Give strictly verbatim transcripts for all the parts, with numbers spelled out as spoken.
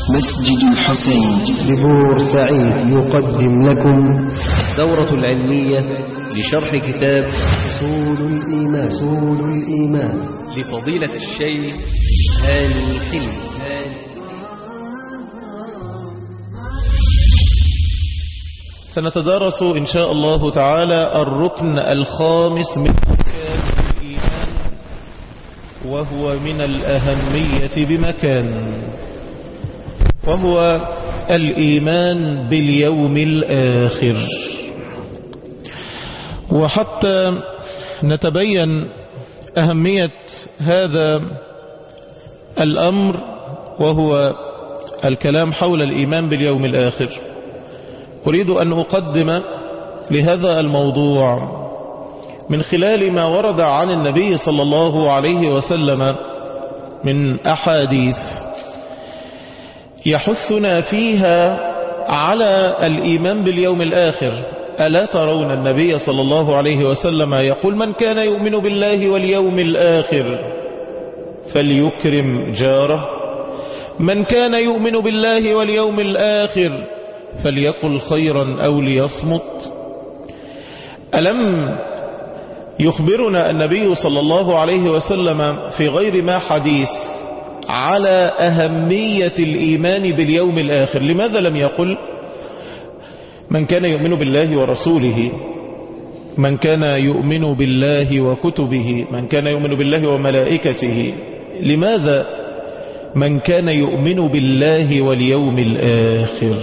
مسجد الحسين ببورسعيد يقدم لكم دورة العلمية لشرح كتاب أصول الإيمان أصول الإيمان لفضيلة الشيخ هاني الحلمي. سنتدارس إن شاء الله تعالى الركن الخامس من أركان الإيمان، وهو من الأهمية بمكان، وهو الإيمان باليوم الآخر. وحتى نتبين أهمية هذا الأمر وهو الكلام حول الإيمان باليوم الآخر، أريد أن أقدم لهذا الموضوع من خلال ما ورد عن النبي صلى الله عليه وسلم من أحاديث يحثنا فيها على الإيمان باليوم الآخر. ألا ترون النبي صلى الله عليه وسلم يقول: من كان يؤمن بالله واليوم الآخر فليكرم جاره، من كان يؤمن بالله واليوم الآخر فليقل خيرا أو ليصمت. ألم يخبرنا النبي صلى الله عليه وسلم في غير ما حديث على أهمية الإيمان باليوم الآخر؟ لماذا لم يقل من كان يؤمن بالله ورسوله، من كان يؤمن بالله وكتبه، من كان يؤمن بالله وملائكته؟ لماذا من كان يؤمن بالله واليوم الآخر؟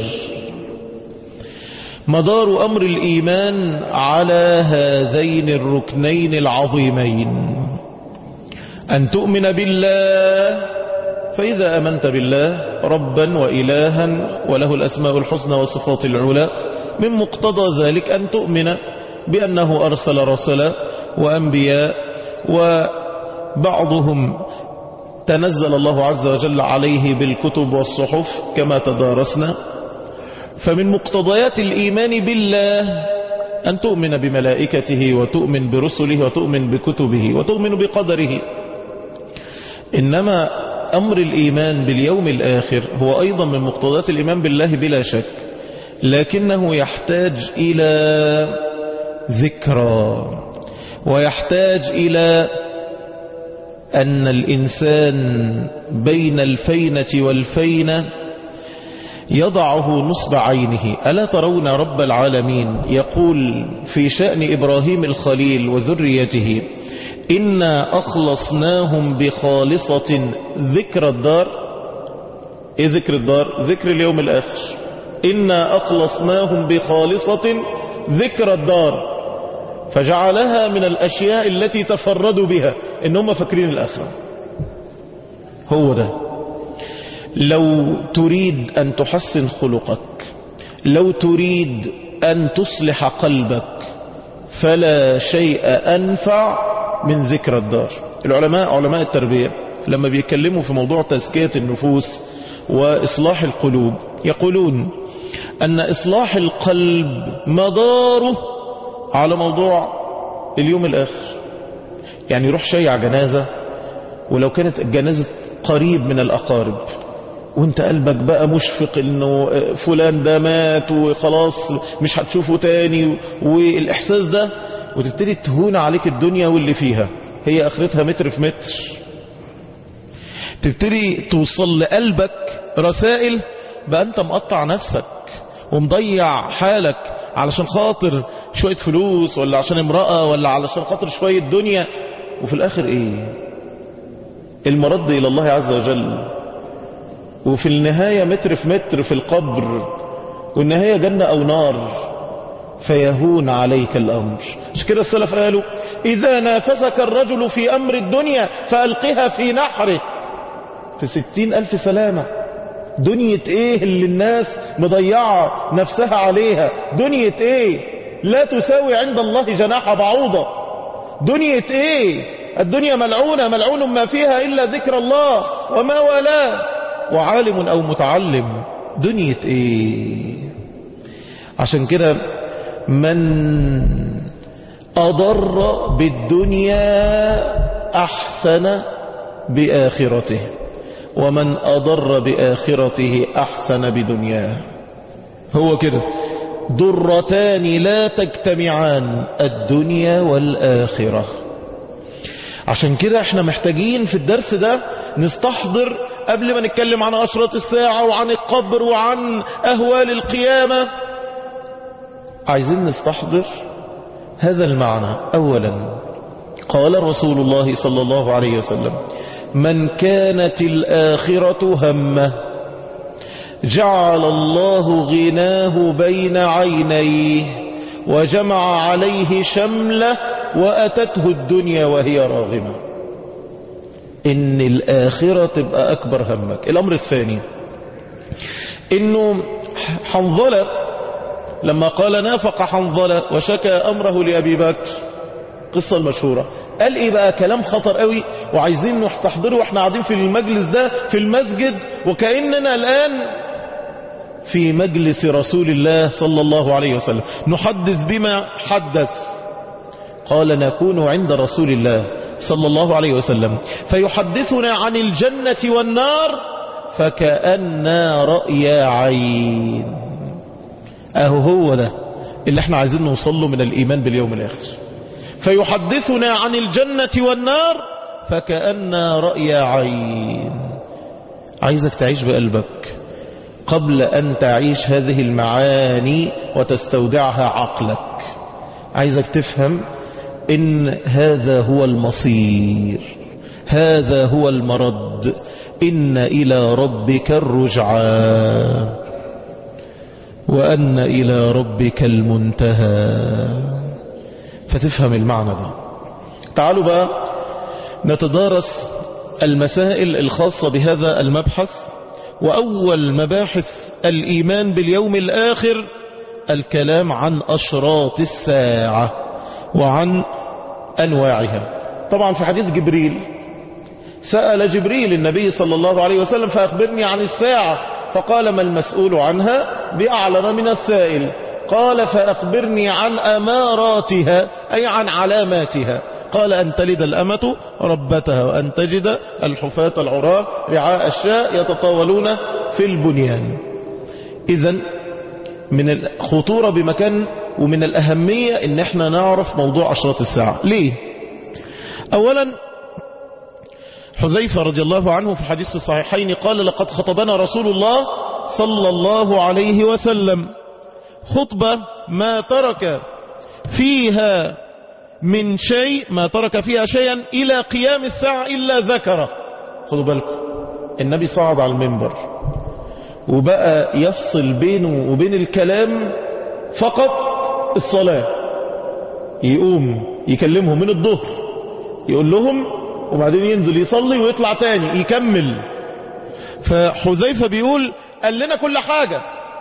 مدار أمر الإيمان على هذين الركنين العظيمين: أن تؤمن بالله، فإذا أمنت بالله ربا وإلها وله الأسماء الحسنى والصفات العلى، من مقتضى ذلك أن تؤمن بأنه أرسل رسلا وأنبياء، وبعضهم تنزل الله عز وجل عليه بالكتب والصحف كما تدارسنا. فمن مقتضيات الإيمان بالله أن تؤمن بملائكته وتؤمن برسله وتؤمن بكتبه وتؤمن بقدره. إنما أمر الإيمان باليوم الآخر هو أيضا من مقتضيات الإيمان بالله بلا شك، لكنه يحتاج إلى ذكرى، ويحتاج إلى أن الإنسان بين الفينة والفينة يضعه نصب عينه. ألا ترون رب العالمين يقول في شأن إبراهيم الخليل وذريته: إنا أخلصناهم بخالصة ذكر الدار. إيه ذكر الدار؟ ذكر اليوم الآخر. إنا أخلصناهم بخالصة ذكر الدار، فجعلها من الأشياء التي تفردوا بها، إنهم فاكرين الآخرة. هو ده. لو تريد أن تحسن خلقك، لو تريد أن تصلح قلبك، فلا شيء أنفع من ذكر الدار. العلماء علماء التربية لما بيتكلموا في موضوع تزكية النفوس وإصلاح القلوب يقولون أن إصلاح القلب مداره على موضوع اليوم الآخر. يعني يروح شيع جنازة، ولو كانت الجنازة قريب من الأقارب، وانت قلبك بقى مشفق انه فلان ده مات وخلاص مش هتشوفه تاني، والإحساس ده، وتبتدي تهون عليك الدنيا واللي فيها، هي آخرتها متر في متر. تبتدي توصل لقلبك رسائل بقى انت مقطع نفسك ومضيع حالك علشان خاطر شوية فلوس، ولا عشان امرأة، ولا علشان خاطر شوية دنيا، وفي الآخر ايه؟ المرد إلى الله عز وجل، وفي النهاية متر في متر في القبر، والنهاية جنة أو نار، فيهون عليك الأمر. مش كده السلف قالوا: إذا نافسك الرجل في أمر الدنيا فألقها في نحره. في ستين ألف سلامة. دنيا ايه اللي الناس مضيعة نفسها عليها؟ دنيا ايه لا تساوي عند الله جناح بعوضة؟ دنيا ايه؟ الدنيا ملعونة، ملعون ما فيها إلا ذكر الله وما والاه، وعالم أو متعلم. دنيا ايه؟ عشان كده من أضر بالدنيا أحسن بآخرته، ومن أضر بآخرته أحسن بدنياه. هو كده، ضرتان لا تجتمعان، الدنيا والآخرة. عشان كده احنا محتاجين في الدرس ده نستحضر قبل ما نتكلم عن أشراط الساعة وعن القبر وعن أهوال القيامة، عايزين نستحضر هذا المعنى. أولا قال رسول الله صلى الله عليه وسلم: من كانت الآخرة همه جعل الله غناه بين عينيه وجمع عليه شمله وأتته الدنيا وهي راغمة. إن الآخرة تبقى أكبر همك. الأمر الثاني إنه حنظلة لما قال نافق حنظلة وشكى أمره لأبي بكر، قصة المشهورة، قال إيه بقى؟ كلام خطر قوي وعايزين نستحضره واحنا قاعدين في المجلس ده في المسجد، وكأننا الآن في مجلس رسول الله صلى الله عليه وسلم نحدث بما حدث. قال: نكون عند رسول الله صلى الله عليه وسلم فيحدثنا عن الجنة والنار فكأننا رأي عين. اهو هو ده اللي احنا عايزين نوصل له من الإيمان باليوم الآخر. فيحدثنا عن الجنة والنار فكأننا رأي عين. عايزك تعيش بقلبك قبل أن تعيش هذه المعاني وتستودعها عقلك. عايزك تفهم إن هذا هو المصير، هذا هو المرد، إن إلى ربك الرجعى وأن إلى ربك المنتهى. فتفهم المعنى ده. تعالوا بقى نتدارس المسائل الخاصة بهذا المبحث. وأول مباحث الإيمان باليوم الآخر الكلام عن أشراط الساعة وعن أنواعها. طبعا في حديث جبريل سأل جبريل النبي صلى الله عليه وسلم: فأخبرني عن الساعة. فقال: ما المسؤول عنها بأعلم من السائل. قال: فأخبرني عن أماراتها، أي عن علاماتها. قال: أن تلد الأمة ربتها وأن تجد الحفاة العراة رعاء الشاء يتطاولون في البنيان. إذن من الخطورة بمكان ومن الأهمية إن احنا نعرف موضوع أشراط الساعة. ليه؟ أولا حذيفة رضي الله عنه في الحديث في الصحيحين قال: لقد خطبنا رسول الله صلى الله عليه وسلم خطبة ما ترك فيها من شيء ما ترك فيها شيئا إلى قيام الساعة إلا ذكره. خدوا بالكم، النبي صعد على المنبر وبقى يفصل بينه وبين الكلام فقط الصلاة. يقوم يكلمهم من الظهر يقول لهم وبعدين ينزل يصلي ويطلع تاني يكمل. فحذيفة بيقول قال لنا كل حاجة،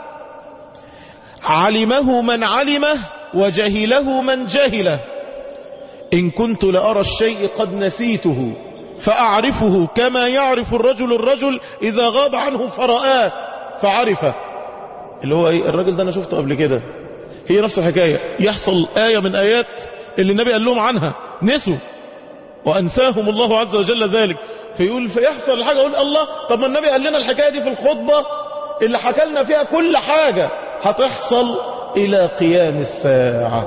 علمه من علمه وجهله من جهله. إن كنت لأرى الشيء قد نسيته فأعرفه كما يعرف الرجل الرجل إذا غاب عنه فرآه فعرفه. اللي هو ايه؟ الراجل ده أنا شفته قبل كده. هي نفس الحكاية، يحصل آية من آيات اللي النبي قال لهم عنها نسوا وأنساهم الله عز وجل ذلك. فيقول فيحصل الحاجة يقول الله، طب ما النبي قال لنا الحكاية دي في الخطبة اللي حكى لنا فيها كل حاجة هتحصل إلى قيام الساعة.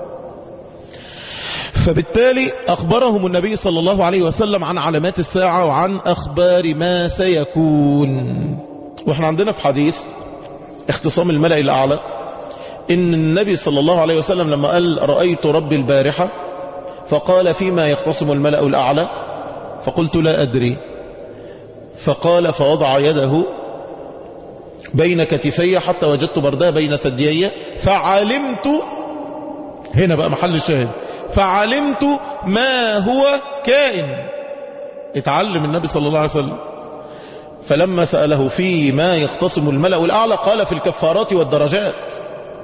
فبالتالي أخبرهم النبي صلى الله عليه وسلم عن علامات الساعة وعن أخبار ما سيكون. واحنا عندنا في حديث اختصام الملأ الأعلى إن النبي صلى الله عليه وسلم لما قال رأيت ربي البارحة فقال فيما يختصم الملأ الأعلى فقلت لا أدري. فقال فوضع يده بين كتفي حتى وجدت بردها بين ثديي فعلمت، هنا بقى محل الشاهد، فعلمت ما هو كائن. اتعلم النبي صلى الله عليه وسلم. فلما سأله في ما يختصم الملأ الأعلى قال في الكفارات والدرجات.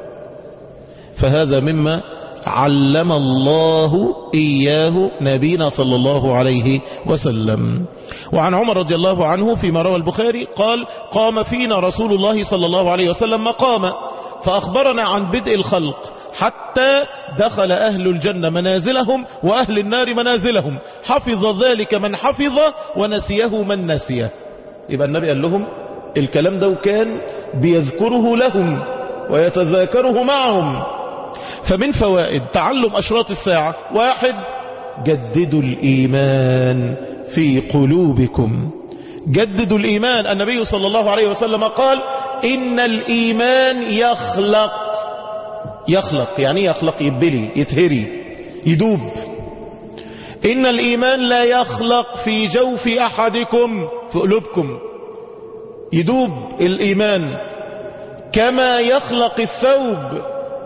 فهذا مما علم الله إياه نبينا صلى الله عليه وسلم. وعن عمر رضي الله عنه فيما روى البخاري قال قام فينا رسول الله صلى الله عليه وسلم مقاما فأخبرنا عن بدء الخلق حتى دخل أهل الجنة منازلهم وأهل النار منازلهم، حفظ ذلك من حفظ ونسيه من نسيه. يبقى النبي قال لهم الكلام ده وكان بيذكره لهم ويتذاكره معهم. فمن فوائد تعلم أشراط الساعة: واحد، جددوا الإيمان في قلوبكم. جددوا الإيمان. النبي صلى الله عليه وسلم قال: إن الإيمان يخلق. يخلق يعني يخلق، يبلي، يتهري، يدوب. إن الإيمان لا يخلق في جوف أحدكم، في قلوبكم يدوب الإيمان كما يخلق الثوب.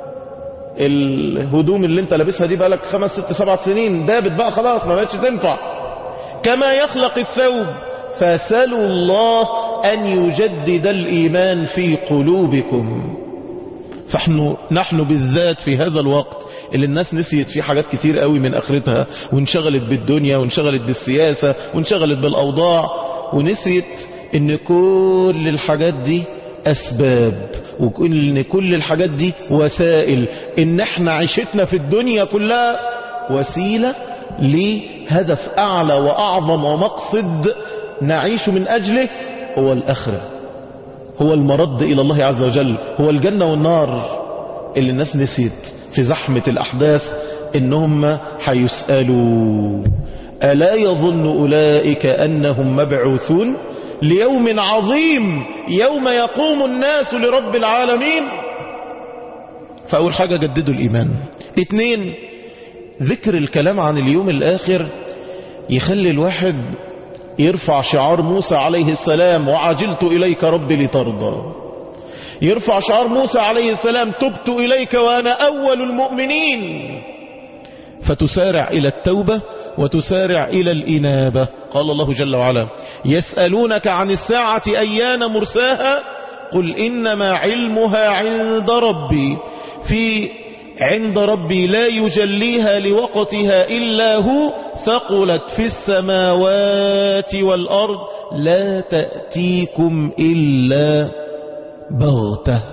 الهدوم اللي انت لابسها دي بقالك خمس ست سبع سنين دابت بقى خلاص، ما بقتش تنفع. كما يخلق الثوب. فسألوا الله أن يجدد الإيمان في قلوبكم. فنحن نحن بالذات في هذا الوقت اللي الناس نسيت فيه حاجات كتير قوي من آخرتها، وانشغلت بالدنيا وانشغلت بالسياسة وانشغلت بالأوضاع، ونسيت ان كل الحاجات دي أسباب، وإن كل الحاجات دي وسائل، إن احنا عيشتنا في الدنيا كلها وسيلة لهدف أعلى وأعظم ومقصد نعيش من أجله، هو الآخرة، هو المرد إلى الله عز وجل، هو الجنة والنار اللي الناس نسيت في زحمة الأحداث إنهم حيسألوا. ألا يظن أولئك أنهم مبعوثون ليوم عظيم يوم يقوم الناس لرب العالمين. فأول حاجة جددوا الإيمان. اثنين، ذكر الكلام عن اليوم الآخر يخلي الواحد يرفع شعار موسى عليه السلام: وعجلت إليك ربي لترضى. يرفع شعار موسى عليه السلام: تبت إليك وأنا أول المؤمنين. فتسارع إلى التوبة وتسارع إلى الإنابة. قال الله جل وعلا: يسألونك عن الساعة أيان مرساها قل إنما علمها عند ربي في عند ربي لا يجليها لوقتها إلا هو ثقلت في السماوات والأرض لا تأتيكم إلا بغتة.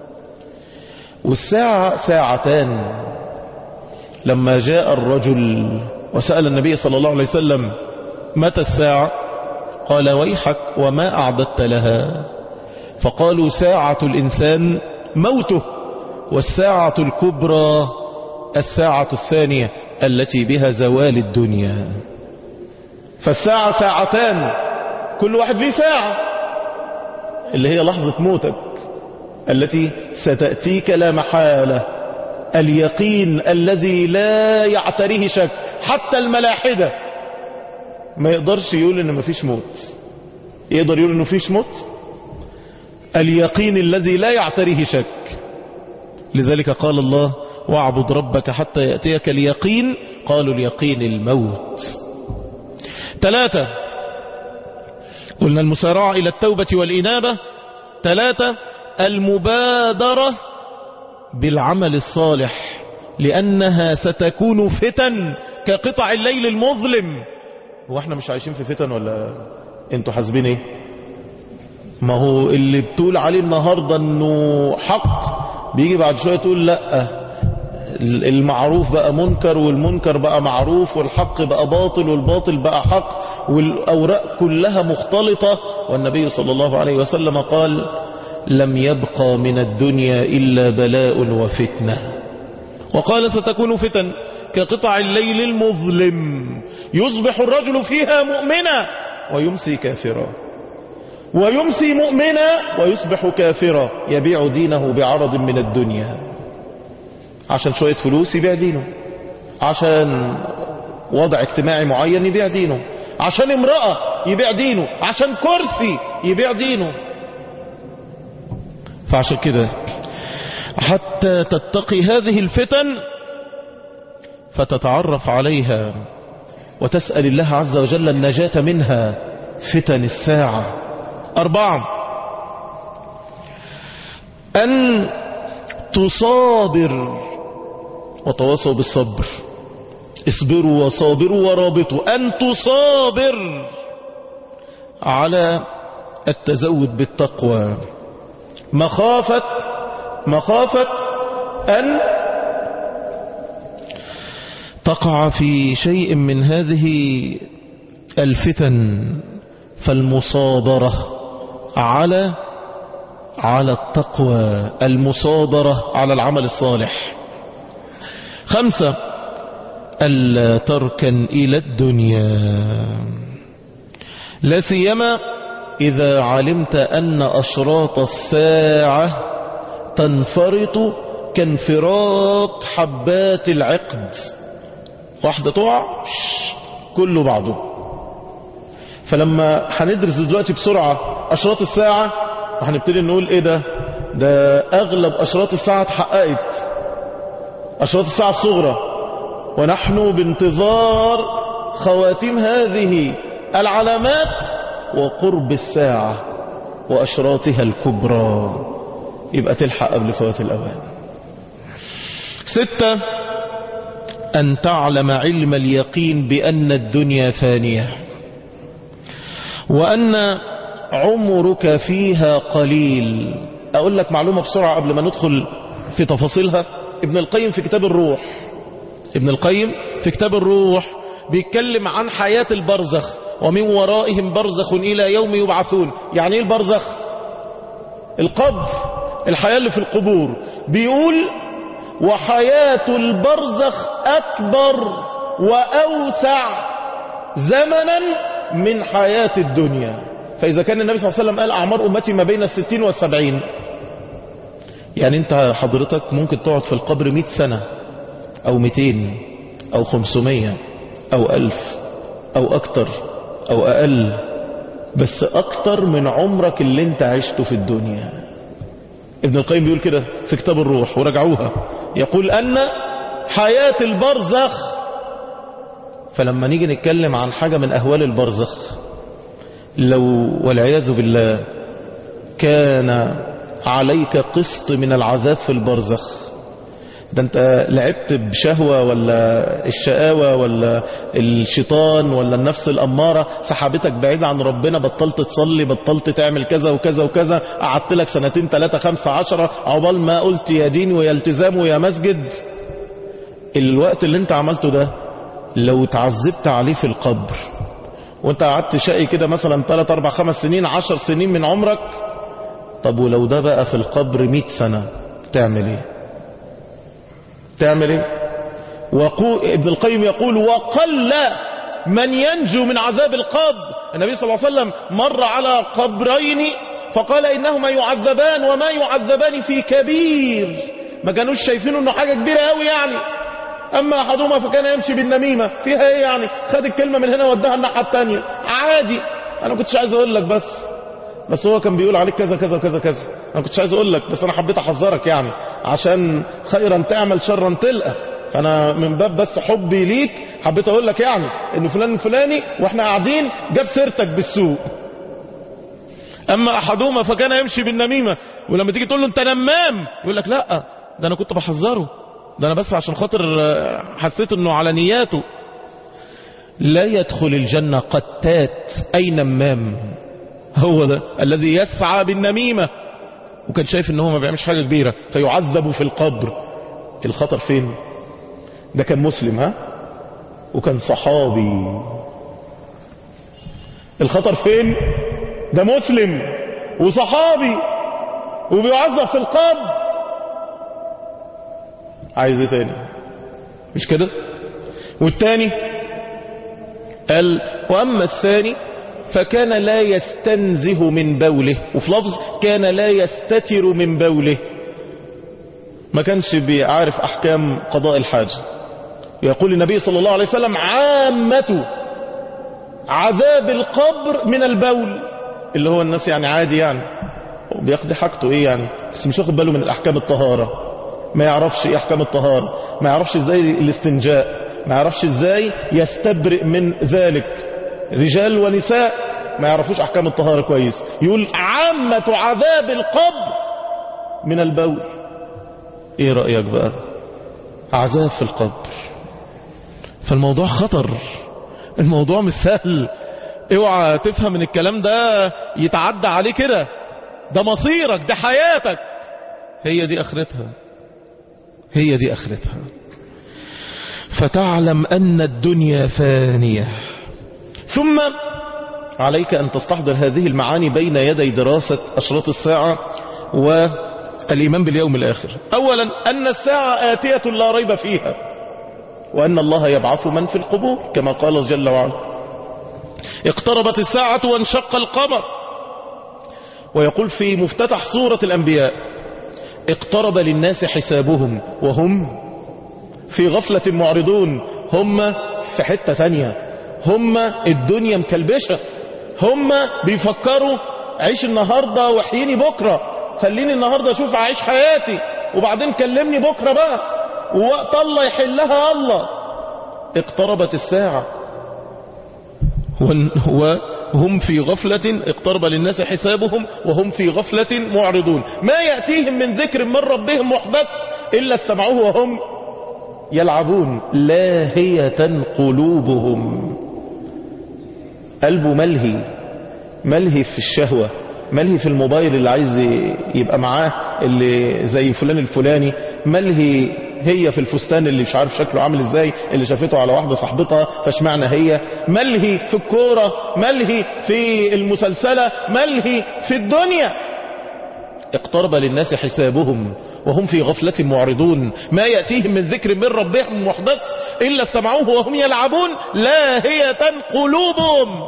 والساعة ساعتان. لما جاء الرجل وسأل النبي صلى الله عليه وسلم: متى الساعة؟ قال: ويحك وما أعددت لها؟ فقالوا: ساعة الإنسان موته، والساعة الكبرى الساعة الثانية التي بها زوال الدنيا. فالساعة ساعتان، كل واحد ليه ساعة، اللي هي لحظة موتك التي ستأتيك لا محالة. اليقين الذي لا يعتريه شك. حتى الملاحدة ما يقدرش يقول ان مفيش موت. يقدر يقول انه مفيش موت؟ اليقين الذي لا يعتريه شك. لذلك قال الله: واعبد ربك حتى يأتيك اليقين. قالوا اليقين الموت. ثلاثة، قلنا المسارعة إلى التوبة والإنابة. ثلاثة، المبادرة بالعمل الصالح، لأنها ستكون فتن كقطع الليل المظلم. واحنا مش عايشين في فتن ولا انتوا حاسبين ايه؟ ما هو اللي بتقول عليه النهاردة انه حق بيجي بعد شوية تقول لا، المعروف بقى منكر والمنكر بقى معروف والحق بقى باطل والباطل بقى حق والأوراق كلها مختلطة. والنبي صلى الله عليه وسلم قال: لم يبقى من الدنيا إلا بلاء وفتنة. وقال: ستكون فتن كقطع الليل المظلم يصبح الرجل فيها مؤمنا ويمسي كافرا، ويمسي مؤمنا ويصبح كافرا، يبيع دينه بعرض من الدنيا. عشان شوية فلوس يبيع دينه، عشان وضع اجتماعي معين يبيع دينه، عشان امرأة يبيع دينه، عشان كرسي يبيع دينه. فعشان كده حتى تتقي هذه الفتن فتتعرف عليها وتسأل الله عز وجل النجاة منها، فتن الساعة. أربعة، أن تصابر وتواصوا بالصبر. اصبروا وصابروا ورابطوا. أن تصابر على التزود بالتقوى مخافة مخافة أن تقع في شيء من هذه الفتن فالمصابرة على على التقوى، المصابرة على العمل الصالح. خمسة، ألا تركن إلى الدنيا، لا سيما إذا علمت أن أشراط الساعة تنفرط كانفراط حبات العقد، واحدة تقع كله بعضه. فلما هندرس دلوقتي بسرعة أشراط الساعة وهنبتدي نقول ايه ده ده أغلب أشراط الساعة اتحققت، أشراط الساعة الصغرى، ونحن بانتظار خواتيم هذه العلامات وقرب الساعة وأشراطها الكبرى، يبقى تلحق قبل فوات الأوان. ستة، أن تعلم علم اليقين بأن الدنيا فانية وأن عمرك فيها قليل. أقول لك معلومة بسرعة قبل ما ندخل في تفاصيلها. ابن القيم في كتاب الروح ابن القيم في كتاب الروح بيتكلم عن حياة البرزخ، ومن ورائهم برزخ إلى يوم يبعثون. يعني ايه البرزخ؟ القبر، الحياة اللي في القبور. بيقول وحياة البرزخ أكبر وأوسع زمنا من حياة الدنيا. فإذا كان النبي صلى الله عليه وسلم قال أعمار أمتي ما بين الستين والسبعين، يعني أنت حضرتك ممكن تقعد في القبر مئة سنة أو مئتين أو خمسمية أو ألف أو أكتر أو أقل، بس أكتر من عمرك اللي أنت عشته في الدنيا. ابن القيم بيقول كده في كتاب الروح ورجعوها، يقول أن حياة البرزخ. فلما نيجي نتكلم عن حاجة من أهوال البرزخ، لو والعياذ بالله كان عليك قسط من العذاب في البرزخ، ده انت لعبت بشهوة ولا الشقاوة ولا الشيطان ولا النفس الأمارة سحبتك بعيد عن ربنا، بطلت تصلي، بطلت تعمل كذا وكذا وكذا، قعدت لك سنتين ثلاثة خمسة عشرة عقبال ما قلت يا دين ويا التزام ويا مسجد. الوقت اللي انت عملته ده لو تعذبت عليه في القبر وانت قعدت شقي كده مثلا ثلاثة أربعة خمس سنين عشر سنين من عمرك، طب ولو ده بقى في القبر مئة سنة تعمل ايه؟ تعمل ايه؟ وقو... ابن القيم يقول وقل من ينجو من عذاب القبر. النبي صلى الله عليه وسلم مر على قبرين فقال إنهما يعذبان وما يعذبان في كبير، ما كانوش شايفينه انه حاجة كبيرة قوي يعني. اما احدهما فكان يمشي بالنميمة، فيها ايه يعني؟ خد الكلمة من هنا وداها الناحية التانية عادي. انا كنتش عايز اقول لك بس بس هو كان بيقول عليك كذا كذا كذا كذا، انا كنتش عايز اقول لك بس انا حبيت احذرك يعني، عشان خيرا تعمل شرا تلقى. فانا من باب بس حبي ليك حبيت اقول لك يعني ان فلان الفلاني واحنا قاعدين جاب سيرتك بالسوء. اما احدهما فكان يمشي بالنميمة، ولما تيجي تقول له انت نمام يقول لك لا ده انا كنت بحذره، ده انا بس عشان خاطر حسيت انه على نياته. لا يدخل الجنة قتات اي نمام، هو ده الذي يسعى بالنميمة وكان شايف ان هو ما بيعملش حاجة كبيرة فيعذب في القبر. الخطر فين؟ ده كان مسلم ها وكان صحابي. الخطر فين؟ ده مسلم وصحابي وبيعذب في القبر. عايز ايه تاني؟ مش كده؟ والتاني قال واما الثاني فكان لا يستنزه من بوله، وفي لفظ كان لا يستتر من بوله، ما كانش بيعرف احكام قضاء الحاجة. يقول النبي صلى الله عليه وسلم عامة عذاب القبر من البول، اللي هو الناس يعني عادي يعني بيقضي حاجته ايه يعني، بس مش واخد باله من الاحكام الطهارة، ما يعرفش ايه احكام الطهارة، ما يعرفش ازاي الاستنجاء، ما يعرفش ازاي يستبرئ من ذلك. رجال ونساء ما يعرفوش احكام الطهارة كويس. يقول عامة عذاب القبر من البول. ايه رأيك بقى؟ عذاب في القبر. فالموضوع خطر، الموضوع مش سهل. اوعى تفهم ان الكلام ده يتعدى عليه كده، ده مصيرك، ده حياتك، هي دي اخرتها، هي دي اخرتها. فتعلم ان الدنيا فانية. ثم عليك أن تستحضر هذه المعاني بين يدي دراسة أشراط الساعة والإيمان باليوم الآخر. أولا أن الساعة آتية لا ريب فيها، وأن الله يبعث من في القبور كما قال جل وعلا. اقتربت الساعة وانشق القمر. ويقول في مفتتح سورة الأنبياء اقترب للناس حسابهم وهم في غفلة معرضون. هم في حتة تانية، هم الدنيا مكلبشة، هم بيفكروا عيش النهاردة وحييني بكرة، خليني النهاردة اشوف عيش حياتي وبعدين كلمني بكرة بقى ووقت الله يحلها الله. اقتربت الساعة وهم في غفلة، اقترب للناس حسابهم وهم في غفلة معرضون. ما يأتيهم من ذكر من ربهم محدث إلا استمعوه وهم يلعبون لاهية قلوبهم. قلبه ملهي، ملهي في الشهوة، ملهي في الموبايل اللي عايز يبقى معاه اللي زي فلان الفلاني، ملهي هي في الفستان اللي مش عارف شكله عامل ازاي اللي شافته على واحدة صاحبتها فاشمعنى هي، ملهي في الكورة، ملهي في المسلسلة، ملهي في الدنيا. اقترب للناس حسابهم وهم في غفلة معرضون. ما يأتيهم من ذكر من ربهم محدث إلا استمعوه وهم يلعبون لاهية قلوبهم.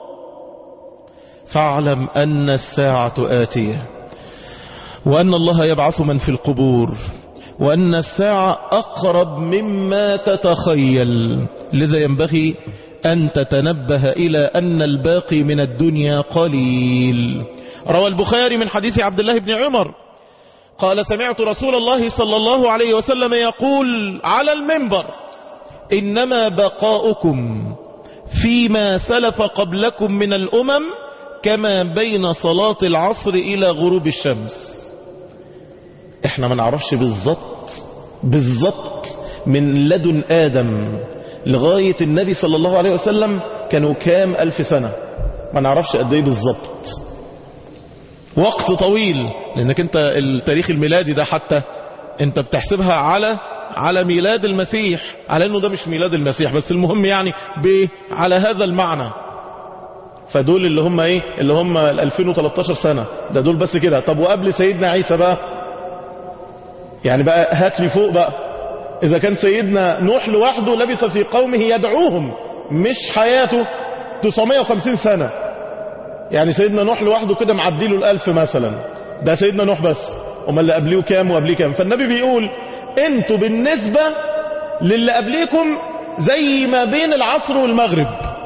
فاعلم أن الساعة آتية، وأن الله يبعث من في القبور، وأن الساعة أقرب مما تتخيل. لذا ينبغي أن تتنبه إلى أن الباقي من الدنيا قليل. روى البخاري من حديث عبد الله بن عمر قال سمعت رسول الله صلى الله عليه وسلم يقول على المنبر إنما بقاؤكم فيما سلف قبلكم من الأمم كما بين صلاة العصر إلى غروب الشمس. احنا ما نعرفش بالضبط بالضبط من لدن آدم لغاية النبي صلى الله عليه وسلم كانوا كام ألف سنة، ما نعرفش قد ايه بالضبط. وقت طويل، لانك انت التاريخ الميلادي ده حتى انت بتحسبها على على ميلاد المسيح، على انه ده مش ميلاد المسيح، بس المهم يعني على هذا المعنى. فدول اللي هم ايه اللي هم ألفين وثلاثة عشر سنة، ده دول بس كده. طب وقبل سيدنا عيسى بقى، يعني بقى هات لي فوق بقى. اذا كان سيدنا نوح لوحده لبث في قومه يدعوهم، مش حياته تسعمائة وخمسين سنة، يعني سيدنا نوح لوحده كده معديله الألف مثلا، ده سيدنا نوح بس، وما اللي قبليه كام وقبليه كام. فالنبي بيقول انتوا بالنسبة للي قبليكم زي ما بين العصر والمغرب.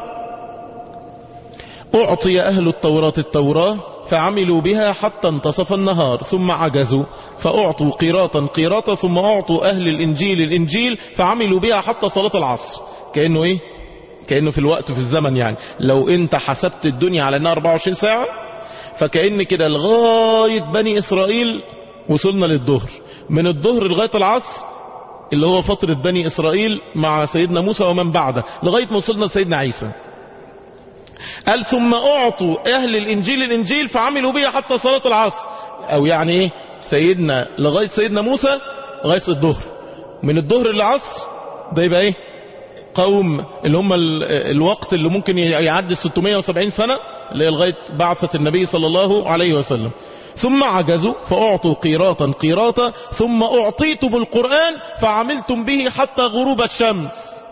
أعطي أهل التوراة التوراة فعملوا بها حتى انتصف النهار ثم عجزوا فأعطوا قيراطا قيراطا ثم أعطوا أهل الإنجيل الإنجيل فعملوا بها حتى صلاة العصر. كأنه إيه؟ كأنه في الوقت في الزمن، يعني لو انت حسبت الدنيا على انها أربعة وعشرين ساعة فكأن كده لغاية بني إسرائيل وصلنا للظهر، من الظهر لغاية العصر اللي هو فترة بني إسرائيل مع سيدنا موسى ومن بعده لغاية ما وصلنا لسيدنا عيسى. قال ثم أعطوا أهل الإنجيل الإنجيل فعملوا بها حتى صلاة العصر، أو يعني إيه سيدنا لغاية سيدنا موسى لغاية الظهر، من الظهر للعصر ده يبقى إيه قوم اللي هم الوقت اللي ممكن يعدي ستمائة وسبعين سنة اللي لغاية بعثة النبي صلى الله عليه وسلم. ثم عجزوا فأعطوا قيراطا قيراطا ثم أعطيتم القرآن فعملتم به حتى غروب الشمس.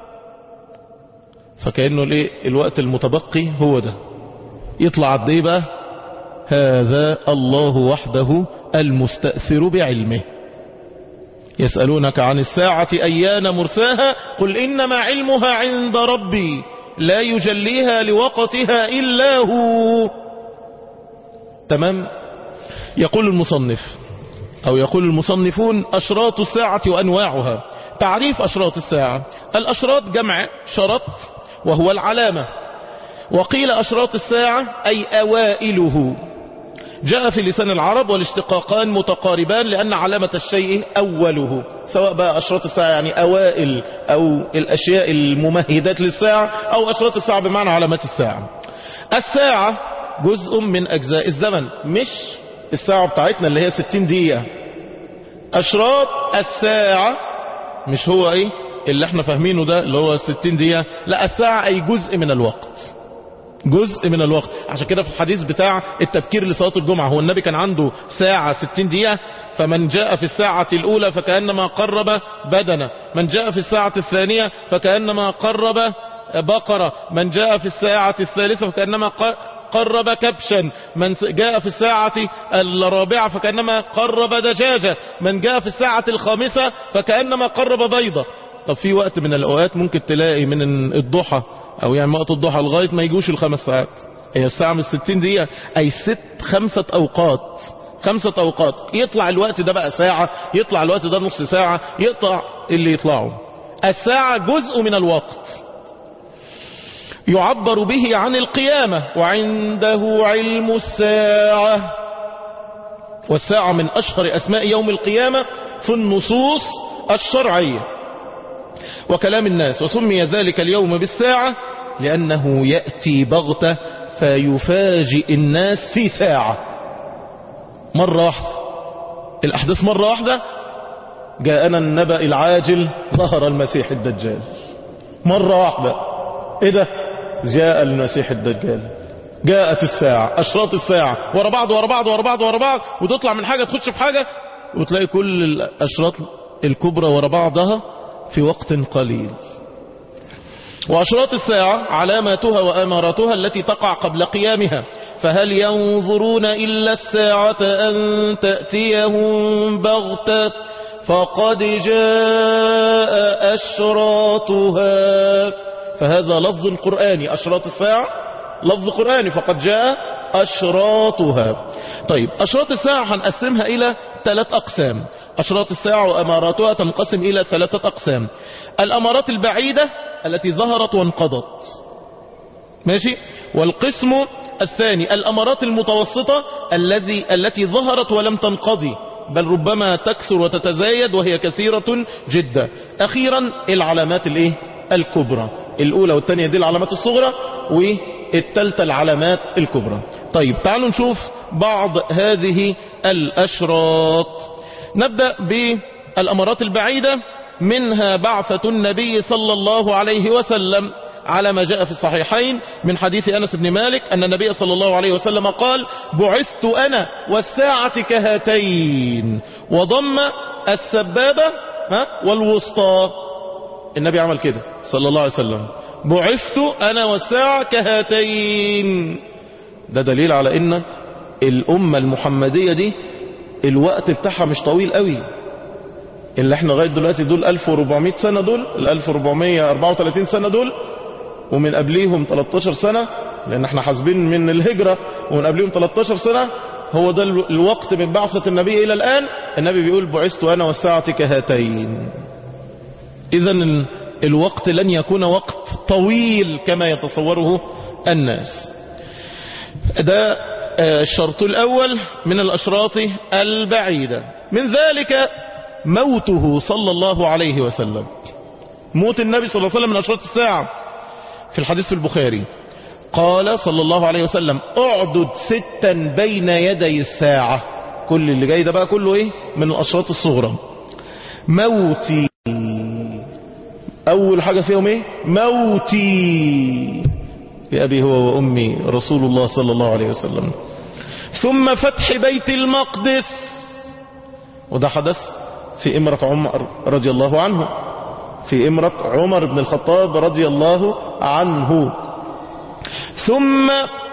فكأنه الايه الوقت المتبقي هو ده يطلع قد ايه بقى؟ هذا الله وحده المستأثر بعلمه. يسألونك عن الساعة أيان مرساها قل إنما علمها عند ربي لا يجليها لوقتها إلا هو. تمام. يقول المصنف أو يقول المصنفون أشراط الساعة وأنواعها. تعريف أشراط الساعة: الأشراط جمع شرط وهو العلامة، وقيل أشراط الساعة أي أوائله. جاء في لسان العرب والاشتقاقان متقاربان لأن علامة الشيء أوله، سواء بقى أشراط الساعة يعني أوائل أو الأشياء الممهدات للساعة، أو أشراط الساعة بمعنى علامات الساعة. الساعة جزء من أجزاء الزمن، مش الساعة بتاعتنا اللي هي ستين دقيقة. أشراط الساعة مش هو ايه اللي احنا فاهمينه ده اللي هو ستين دقيقة، لا الساعة اي جزء من الوقت. جزء من الوقت. عشان كده في الحديث بتاع التبكير لصلاة الجمعة، هو النبي كان عنده ساعة ستين دقيقة، فمن جاء في الساعة الأولى فكأنما قرب بدنة، من جاء في الساعة الثانية فكأنما قرب بقرة، من جاء في الساعة الثالثة فكأنما قرب كبشا، من جاء في الساعة الرابعة فكأنما قرب دجاجة، من جاء في الساعة الخامسة فكأنما قرب بيضة. طب في وقت من الأوقات ممكن تلاقي من الضحى أو يعني وقت الضحى لغاية ما يجوش الخمس ساعات، هي الساعة من ستين دقيقة، أي ست خمسة أوقات، خمسة أوقات. يطلع الوقت ده بقى ساعة، يطلع الوقت ده نص ساعة، يقطع اللي يطلعه. الساعة جزء من الوقت يعبر به عن القيامة، وعنده علم الساعة، والساعة من أشهر أسماء يوم القيامة في النصوص الشرعية وكلام الناس. وسمي ذلك اليوم بالساعة لأنه يأتي بغتة فيفاجئ الناس في ساعة، مرة واحدة. الأحداث مرة واحدة، جاءنا النبأ العاجل ظهر المسيح الدجال، مرة واحدة. ايه ده؟ جاء المسيح الدجال، جاءت الساعة، أشراط الساعة ورا بعض ورا بعض ورا بعض ورا بعض، وتطلع من حاجة تخش في حاجة، وتلاقي كل الأشراط الكبرى ورا بعضها في وقت قليل. وأشراط الساعة علاماتها وأماراتها التي تقع قبل قيامها، فهل ينظرون إلا الساعة أن تأتيهم بغتة فقد جاء أشراطها. فهذا لفظ قرآني، أشراط الساعة لفظ قرآني، فقد جاء أشراطها. طيب أشراط الساعة هنقسمها إلى ثلاث أقسام. أشراط الساعة وأماراتها تنقسم إلى ثلاثة أقسام. الأمارات البعيدة التي ظهرت وانقضت، ماشي. والقسم الثاني الأمارات المتوسطة الذي التي ظهرت ولم تنقضي، بل ربما تكثر وتتزايد وهي كثيرة جدا. أخيرا العلامات الايه الكبرى، الأولى والثانية دي العلامات الصغرى، والثالثة العلامات الكبرى. طيب تعالوا نشوف بعض هذه الأشراط. نبدأ بالأمارات البعيدة، منها بعثة النبي صلى الله عليه وسلم على ما جاء في الصحيحين من حديث أنس بن مالك أن النبي صلى الله عليه وسلم قال: بعثت أنا والساعة كهاتين، وضم السبابة والوسطى. النبي عمل كده صلى الله عليه وسلم، بعثت أنا والساعة كهاتين. ده دليل على إن الأمة المحمدية دي الوقت بتاعها مش طويل قوي. اللي احنا لغاية دلوقتي دول ألف وأربعمائة سنة، دول ال ألف وأربعمائة وأربعة وثلاثين سنة دول، ومن قبليهم ثلاثة عشر سنة، لأن احنا حاسبين من الهجرة، ومن قبليهم ثلاثة عشر سنة. هو ده الوقت من بعثة النبي إلى الآن. النبي بيقول: بعثت أنا والساعة كهاتين. إذن الوقت لن يكون وقت طويل كما يتصوره الناس. ده الشرط الأول من الأشراط البعيدة. من ذلك موته صلى الله عليه وسلم. موت النبي صلى الله عليه وسلم من أشراط الساعة. في الحديث في البخاري قال صلى الله عليه وسلم: اعدد ستا بين يدي الساعة. كل اللي جاي ده بقى كله ايه من الأشراط الصغرى. موتي، أول حاجة فيهم ايه؟ موتي بأبي هو وأمي رسول الله صلى الله عليه وسلم. ثم فتح بيت المقدس، وده حدث في إمرة عمر رضي الله عنه، في إمرة عمر بن الخطاب رضي الله عنه. ثم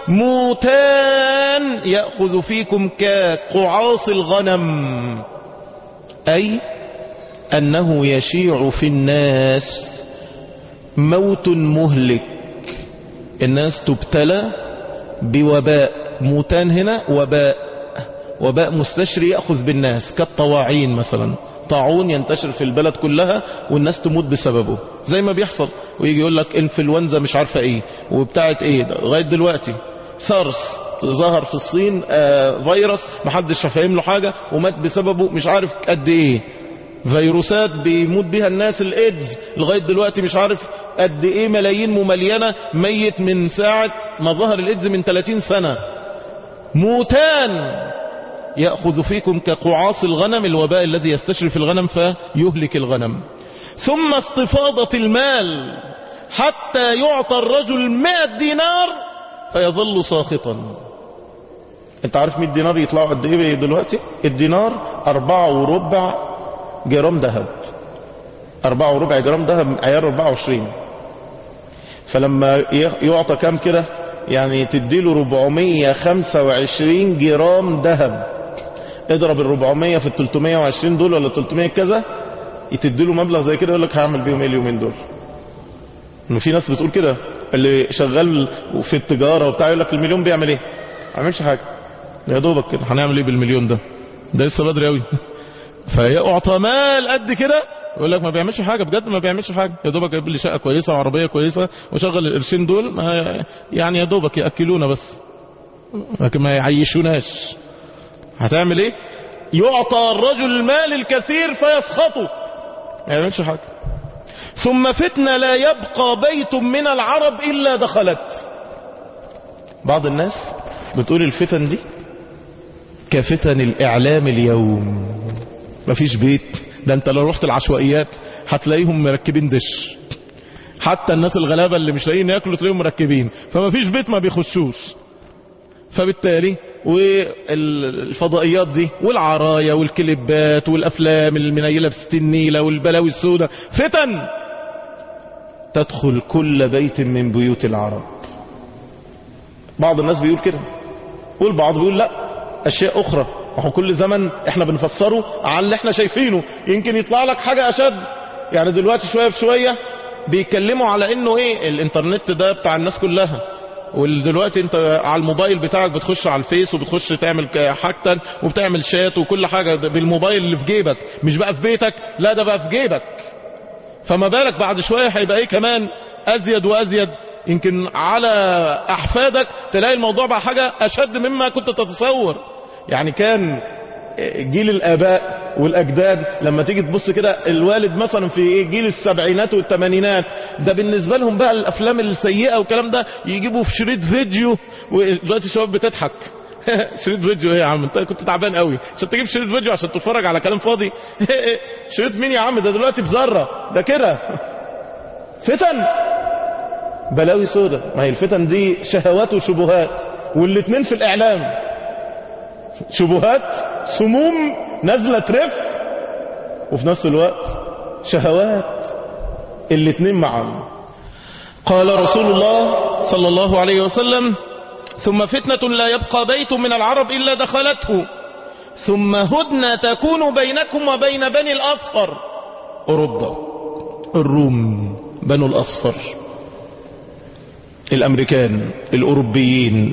موتان يأخذ فيكم كقعاص الغنم، أي أنه يشيع في الناس موت مهلك. الناس تبتلى بوباء. موتان هنا وباء، وباء مستشري يأخذ بالناس، كالطواعين مثلا، طاعون ينتشر في البلد كلها والناس تموت بسببه، زي ما بيحصل. ويجي يقول لك انفلونزا مش عارفه ايه وبتاعت ايه لغايه دلوقتي. سارس ظهر في الصين، آه فيروس محدش فاهم له حاجه ومات بسببه مش عارف قد ايه. فيروسات بيموت بيها الناس، الايدز لغايه دلوقتي مش عارف قد ايه، ملايين مملينه ميت من ساعه ما ظهر الايدز من ثلاثين سنه. موتان يأخذ فيكم كقعاص الغنم، الوباء الذي يستشري في الغنم فيهلك الغنم. ثم استفاضة المال حتى يعطى الرجل مئة دينار فيظل ساخطا. انت عارف مية دينار يطلعوا قد ايه دلوقتي؟ الدينار اربعة وربع جرام ذهب، اربعة وربع جرام ذهب عيار اربعة وعشرين. فلما يعطى كام كده؟ يعني تديله اربعمية وخمسة وعشرين جرام ذهب. اضرب ال اربعمية في ال تلتمية وعشرين دول ولا تلتمية كذا، يتديله مبلغ زي كده، يقول لك هعمل بيهم ايه اليومين دول. انه في ناس بتقول كده، اللي شغال في التجاره وبتاع يقول لك المليون بيعمل ايه؟ ما عملش حاجه، يا دوبك كده. هنعمل ايه بالمليون ده؟ ده لسه بدري قوي. فيعطى مال قد كده يقول لك ما بيعملش حاجه، بجد ما بيعملش حاجه، يا دوبك يجيب لي شقه كويسه وعربيه كويسه وشغل القرشين دول، يعني يا دوبك ياكلونا بس، لكن ما يعيشوناش. هتعمل ايه؟ يعطى الرجل المال الكثير فيسخطه، ما يعملش حاجه. ثم فتنة لا يبقى بيت من العرب إلا دخلت. بعض الناس بتقول الفتن دي كفتن الإعلام اليوم، مفيش بيت، ده انت لو رحت العشوائيات هتلاقيهم مركبين دش، حتى الناس الغلابة اللي مش لاقيين ياكلوا تلاقيهم مركبين، فمفيش بيت ما بيخشوش. فبالتالي والفضائيات دي والعرايا والكليبات والأفلام المنيلة بستين نيلة والبلاوي السوداء فتن تدخل كل بيت من بيوت العرب. بعض الناس بيقول كده، والبعض بيقول لا، أشياء أخرى. وهو كل زمن احنا بنفسره على اللي احنا شايفينه، يمكن يطلع لك حاجة أشد. يعني دلوقتي شوية بشوية بيتكلموا على انه ايه الانترنت ده بتاع الناس كلها، ودلوقتي انت على الموبايل بتاعك بتخش على الفيس وبتخش تعمل حاجتك وبتعمل شات وكل حاجة بالموبايل اللي في جيبك، مش بقى في بيتك، لا ده بقى في جيبك. فما بالك بعد شوية هيبقى ايه كمان ازيد وازيد، يمكن على احفادك تلاقي الموضوع بقى حاجة اشد مما كنت تتصور. يعني كان جيل الاباء والاجداد لما تيجي تبص كده، الوالد مثلا في جيل السبعينات والثمانينات ده بالنسبة لهم بقى الافلام السيئة والكلام ده يجيبوا في شريط فيديو. ودلوقتي الشباب بتضحك شريط فيديو ايه يا عم؟ انت كنت تعبان قوي عشان تجيب شريط فيديو عشان تتفرج على كلام فاضي؟ شريط مين يا عم؟ ده دلوقتي بذرة ده كده. فتن بلاوي سودة. ما هي الفتن دي شهوات وشبهات، والاتنين في الاعلام. شبهات سموم نازلة ترف، وفي نفس الوقت شهوات، الاتنين معا. قال رسول الله صلى الله عليه وسلم: ثم فتنة لا يبقى بيت من العرب إلا دخلته، ثم هدنة تكون بينكم وبين بني الأصفر. أوروبا، الروم، بنو الأصفر، الأمريكان، الأوروبيين،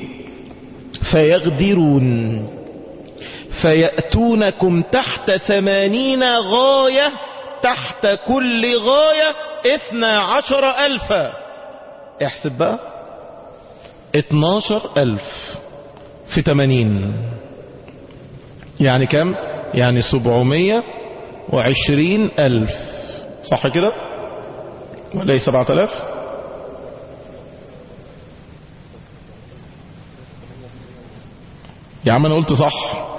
فيغدرون فيأتونكم تحت ثمانين غاية، تحت كل غاية اثنا عشر ألفا. احسب بقى، اتناشر ألف في تمانين يعني كم؟ يعني سبعمية وعشرين ألف، صح كده؟ ولا سبعة ألاف؟ يا عم انا قلت صح.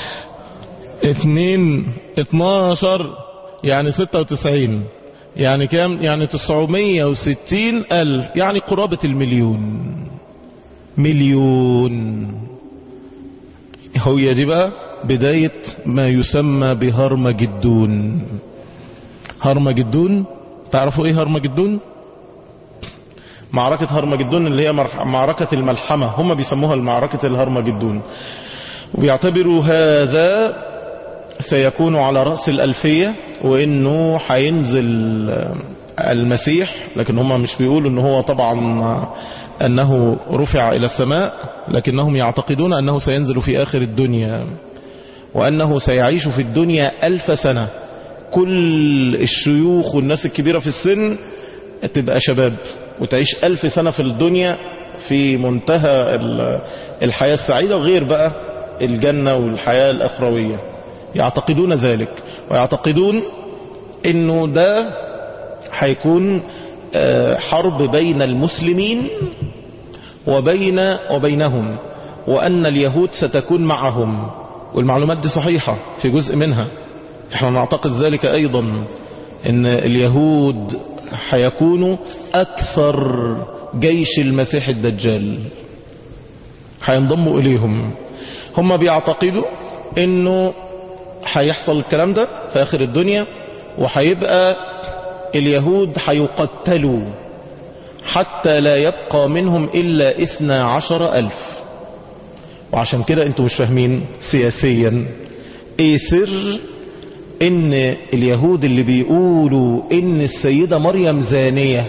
اتنين اتناشر يعني ستة وتسعين، يعني كام؟ يعني تسعمية وستين ألف، يعني قرابة المليون. مليون. هي دي بقى بداية ما يسمى بهرمجدون. هرمجدون، تعرفوا ايه هرمجدون؟ معركة هرمجدون اللي هي معركة الملحمة، هم بيسموها المعركة الهرمجدون. ويعتبروا هذا سيكون على رأس الألفية، وإنه حينزل المسيح، لكن هم مش بيقولوا إنه هو طبعا أنه رفع إلى السماء، لكنهم يعتقدون أنه سينزل في آخر الدنيا، وأنه سيعيش في الدنيا ألف سنة. كل الشيوخ والناس الكبيرة في السن تبقى شباب وتعيش ألف سنة في الدنيا، في منتهى الحياة السعيدة، وغير بقى الجنة والحياة الأخروية. يعتقدون ذلك، ويعتقدون انه ده هيكون حرب بين المسلمين وبين وبينهم، وان اليهود ستكون معهم. والمعلومات دي صحيحة في جزء منها، احنا نعتقد ذلك ايضا، ان اليهود هيكونوا اكثر جيش المسيح الدجال، هينضموا إليهم. هم بيعتقدوا انه هيحصل الكلام ده في آخر الدنيا، وهيبقى اليهود هيقتلوا حتى لا يبقى منهم إلا اثنى عشر ألف. وعشان كده انتوا مش فاهمين سياسيا ايه سر ان اليهود اللي بيقولوا ان السيدة مريم زانية،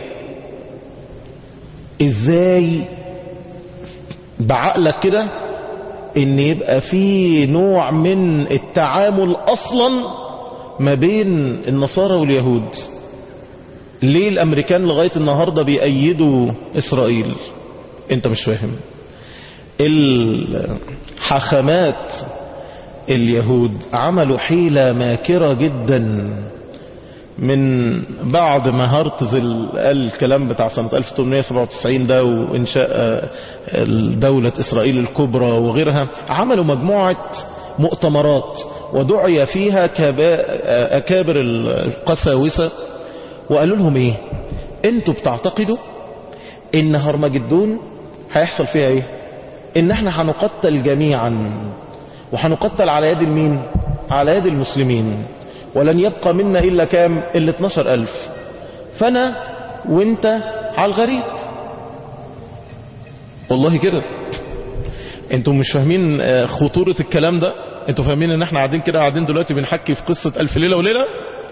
ازاي بعقلك كده ان يبقى في نوع من التعامل اصلا ما بين النصارى واليهود؟ ليه الامريكان لغاية النهاردة بيأيدوا اسرائيل؟ انت مش فاهم. الحاخامات اليهود عملوا حيلة ماكرة جدا من بعد ما هرتزل قال الكلام بتاع سنة ألف وثمانمائة وسبعة وتسعين ده وإنشاء دولة إسرائيل الكبرى وغيرها. عملوا مجموعة مؤتمرات ودعي فيها أكابر القساوسة وقالوا لهم ايه؟ انتوا بتعتقدوا ان هرمجدون هيحصل فيها ايه؟ ان احنا هنقتل جميعا، وهنقتل على يد المين؟ على يد المسلمين، ولن يبقى منا الا كام؟ الا اتناشر ألف، فانا وانت على الغريب. والله كده. انتوا مش فاهمين خطورة الكلام ده؟ انتوا فاهمين ان احنا قاعدين كده قاعدين دلوقتي بنحكي في قصة ألف ليلة وليلة؟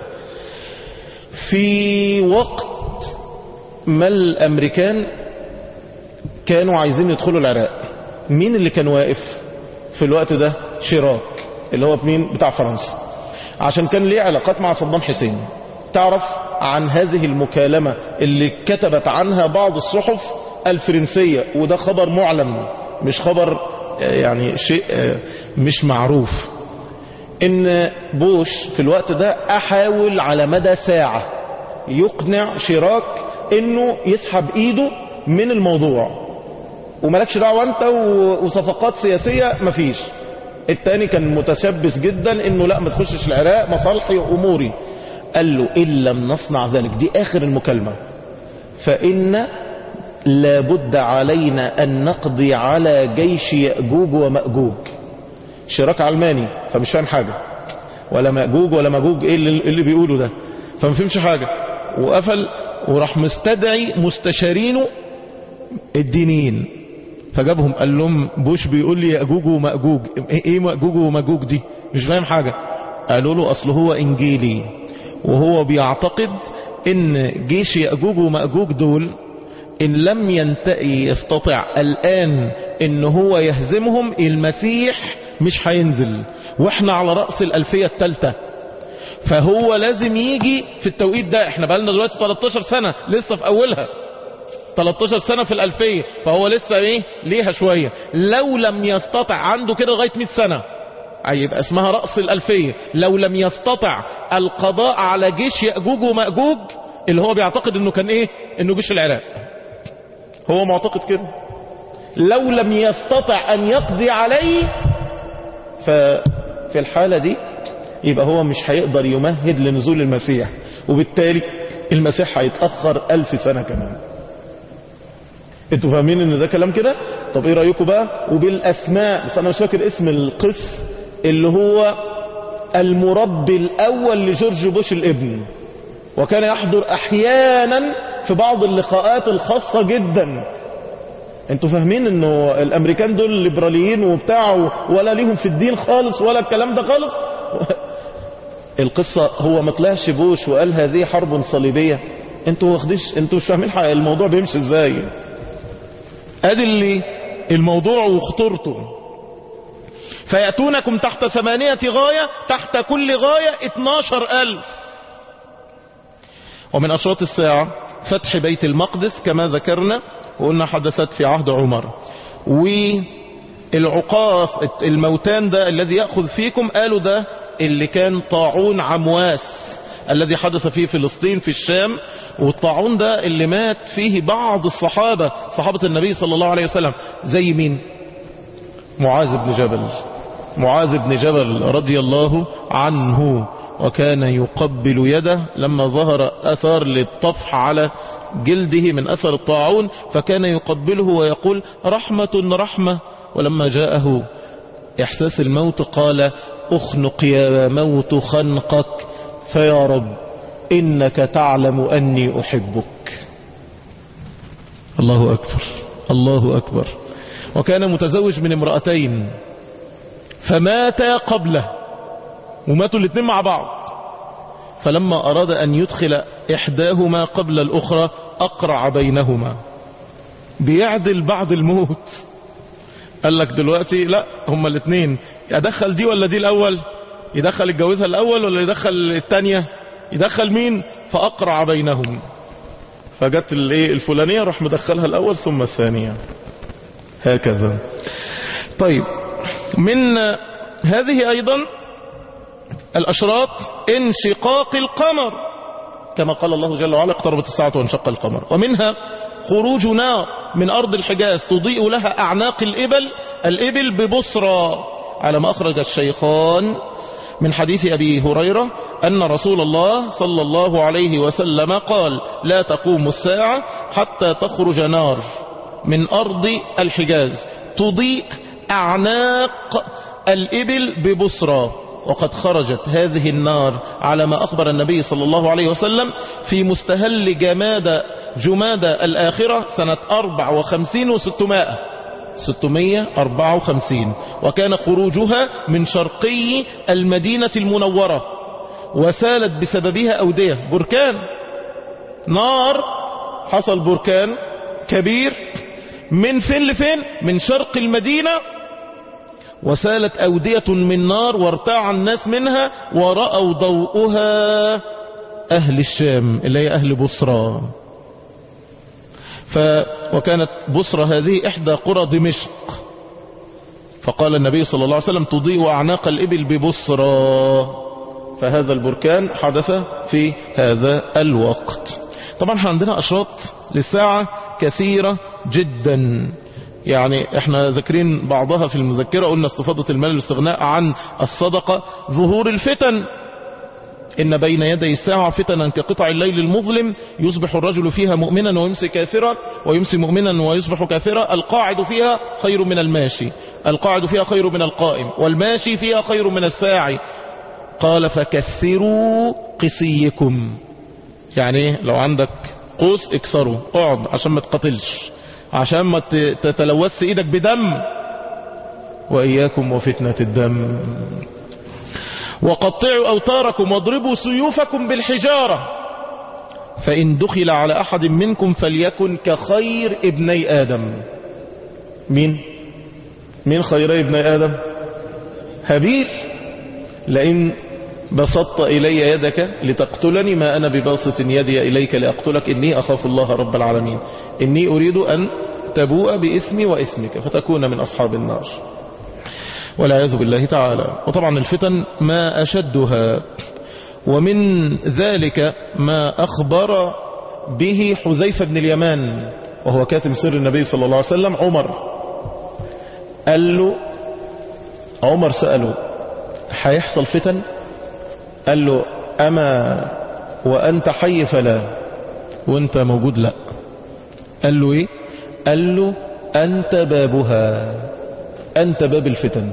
في وقت ما الامريكان كانوا عايزين يدخلوا العراق، مين اللي كان واقف في الوقت ده؟ شيراك، اللي هو مين؟ بتاع فرنسا، عشان كان ليه علاقات مع صدام حسين. تعرف عن هذه المكالمة اللي كتبت عنها بعض الصحف الفرنسية، وده خبر معلن مش خبر يعني شيء مش معروف، ان بوش في الوقت ده احاول على مدى ساعة يقنع شيراك انه يسحب ايده من الموضوع، وملكش دعوة انت وصفقات سياسية مفيش. التاني كان متشبث جدا انه لا ما تخشش العراق، مصالحي واموري. قال له ان لم نصنع ذلك، دي اخر المكالمة، فان لابد علينا ان نقضي على جيش يأجوج ومأجوج. شراك علماني فمش فاهم حاجة، ولا مأجوج ولا مأجوج ايه اللي, اللي بيقوله ده، فما فهمش حاجة، وقفل وراح مستدعي مستشارينه الدينيين، فجابهم قال لهم بوش بيقول لي يأجوج ومأجوج، ايه مأجوج ومأجوج دي؟ مش فاهم حاجة. قالوا له اصله هو انجيلي، وهو بيعتقد ان جيش يأجوج ومأجوج دول ان لم ينتهي يستطع الان ان هو يهزمهم، المسيح مش هينزل، واحنا على رأس الالفية الثالثة، فهو لازم يجي في التوقيت ده. احنا بقالنا دلوقتي تلتاشر سنة لسه في اولها، تلتاشر سنة في الالفية، فهو لسه ايه ليها شوية. لو لم يستطع عنده كده لغاية مئة سنة هيبقى اسمها رأس الالفية. لو لم يستطع القضاء على جيش يأجوج ومأجوج اللي هو بيعتقد انه كان ايه؟ انه جيش العراق، هو معتقد كده. لو لم يستطع ان يقضي عليه، ففي الحالة دي يبقى هو مش هيقدر يمهد لنزول المسيح، وبالتالي المسيح هيتأخر ألف سنة كمان. انتوا فاهمين ان ده كلام كده؟ طب ايه رأيكم بقى؟ وبالاسماء، بس انا مش فاكر اسم القس اللي هو المربي الاول لجورج بوش الابن، وكان يحضر احيانا في بعض اللقاءات الخاصة جدا. انتوا فاهمين انه الامريكان دول ليبراليين وبتاع، ولا ليهم في الدين خالص ولا الكلام ده خالص؟ القصة هو ما طلعش بوش وقال هذه حرب صليبية. انتوا واخديش، انتوا مش فاهمين الموضوع بيمشي ازاي. ادي اللي الموضوع وخطورته. فيأتونكم تحت ثمانية غاية، تحت كل غاية اتناشر ألف. ومن أشراط الساعة فتح بيت المقدس كما ذكرنا وقلنا حدثت في عهد عمر. والعقاص الموتان ده الذي يأخذ فيكم، قالوا ده اللي كان طاعون عمواس الذي حدث فيه فلسطين في الشام، والطاعون ده اللي مات فيه بعض الصحابة، صحابة النبي صلى الله عليه وسلم. زي مين؟ معاذ بن جبل، معاذ بن جبل رضي الله عنه، وكان يقبل يده لما ظهر أثر للطفح على جلده من أثر الطاعون، فكان يقبله ويقول رحمة رحمة ولما جاءه إحساس الموت قال أخنق يا موت خنقك فيا رب إنك تعلم أني أحبك. الله أكبر الله أكبر. وكان متزوج من امرأتين فماتا قبله وماتوا الاثنين مع بعض، فلما أراد أن يدخل إحداهما قبل الأخرى أقرع بينهما بيعدل بعد الموت. قال لك دلوقتي لا، هما الاثنين يدخل دي ولا دي الأول، يدخل الجوازها الأول ولا يدخل الثانية، يدخل مين؟ فأقرع بينهم، فجت الفلانية راح مدخلها الأول ثم الثانية، هكذا. طيب، من هذه أيضا الأشراط انشقاق القمر، كما قال الله جل وعلا اقتربت الساعة وانشق القمر. ومنها خروج نار من أرض الحجاز تضيء لها أعناق الإبل الإبل ببصرى، على ما أخرج الشيخان من حديث أبي هريرة أن رسول الله صلى الله عليه وسلم قال لا تقوم الساعة حتى تخرج نار من أرض الحجاز تضيء أعناق الإبل ببصرى. وقد خرجت هذه النار على ما أخبر النبي صلى الله عليه وسلم في مستهل جمادى جمادى الآخرة سنة أربع وخمسين وستمائة ستمائة وأربعة وخمسين، وكان خروجها من شرقي المدينة المنورة، وسالت بسببها أودية بركان نار، حصل بركان كبير من فين لفين؟ من شرق المدينة، وسالت أودية من نار وارتاع الناس منها ورأوا ضوءها أهل الشام اللي هي أهل بصرى. ف وكانت بصرى هذه إحدى قرى دمشق، فقال النبي صلى الله عليه وسلم تضيء أعناق الإبل ببصرى، فهذا البركان حدث في هذا الوقت. طبعا عندنا أشراط للساعة كثيرة جدا، يعني احنا ذكرين بعضها في المذكرة، قلنا استفاضة المال والاستغناء عن الصدقة، ظهور الفتن، إن بين يدي الساعة فتنا كقطع الليل المظلم يصبح الرجل فيها مؤمنا ويمسي كافرا ويمسي مؤمنا ويصبح كافرا، القاعد فيها خير من الماشي، القاعد فيها خير من القائم، والماشي فيها خير من الساعي. قال فكسروا قسيكم، يعني لو عندك قوس اكسره، اقعد عشان ما تقتلش، عشان ما تتلوث ايدك بدم، وإياكم وفتنة الدم. وقطعوا أوتاركم واضربوا سيوفكم بالحجارة، فإن دخل على أحد منكم فليكن كخير ابني آدم. مين مين خيري ابني آدم؟ هابيل، لئن بسطت إلي يدك لتقتلني ما أنا بباسط يدي إليك لأقتلك إني أخاف الله رب العالمين إني أريد أن تبوء باسمي واسمك فتكون من أصحاب النار، والعياذ بالله تعالى. وطبعا الفتن ما أشدها، ومن ذلك ما أخبر به حذيفة بن اليمان وهو كاتم سر النبي صلى الله عليه وسلم. عمر قال له، عمر سأله هيحصل فتن؟ قال له أما وأنت حي فلا، وأنت موجود لا. قال له إيه؟ قال له أنت بابها، أنت باب الفتن،